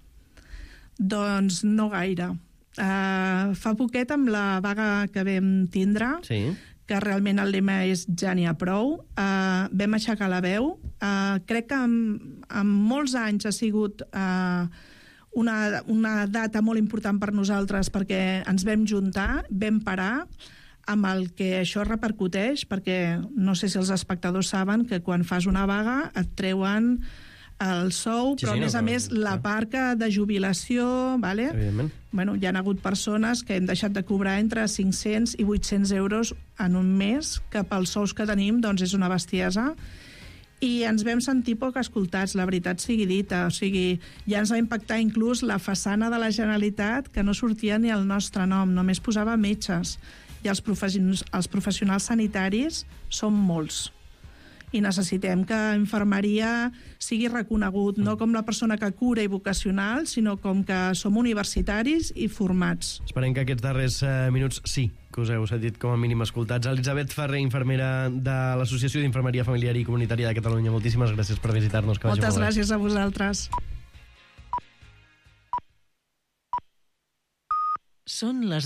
Doncs no gaire. Uh, fa poquet, amb la vaga que vam tindre, sí. que realment el lema és ja n'hi ha prou, uh, vam aixecar la veu. Uh, crec que en, en molts anys ha sigut... Uh, Una, una data molt important per nosaltres perquè ens vam juntar, vam parar amb el que això repercuteix, perquè no sé si els espectadors saben que quan fas una vaga et treuen el sou, Sí, però sí, a més no, a però- més la part que de jubilació, vale? Evidentment. Bueno, hi ha hagut persones que hem deixat de cobrar entre cinc-cents i vuit-cents euros en un mes, que pels sous que tenim doncs és una bestiesa, i ens vam sentir poc escoltats, la veritat sigui dita. O sigui, ja ens va impactar inclús la façana de la Generalitat, que no sortia ni el nostre nom, només posava metges. I els professionals, els professionals sanitaris són molts. I necessitem que infermeria sigui reconegut, no com la persona que cura i vocacional, sinó com que som universitaris i formats. Esperem que aquests darrers eh, minuts sí que us heu sentit com a mínim escoltats. Elisabet Ferrer, infermera de l'Associació d'Infermeria Familiar i Comunitària de Catalunya, moltíssimes gràcies per visitar-nos. Que vagi Moltes molt bé. gràcies a vosaltres. Són les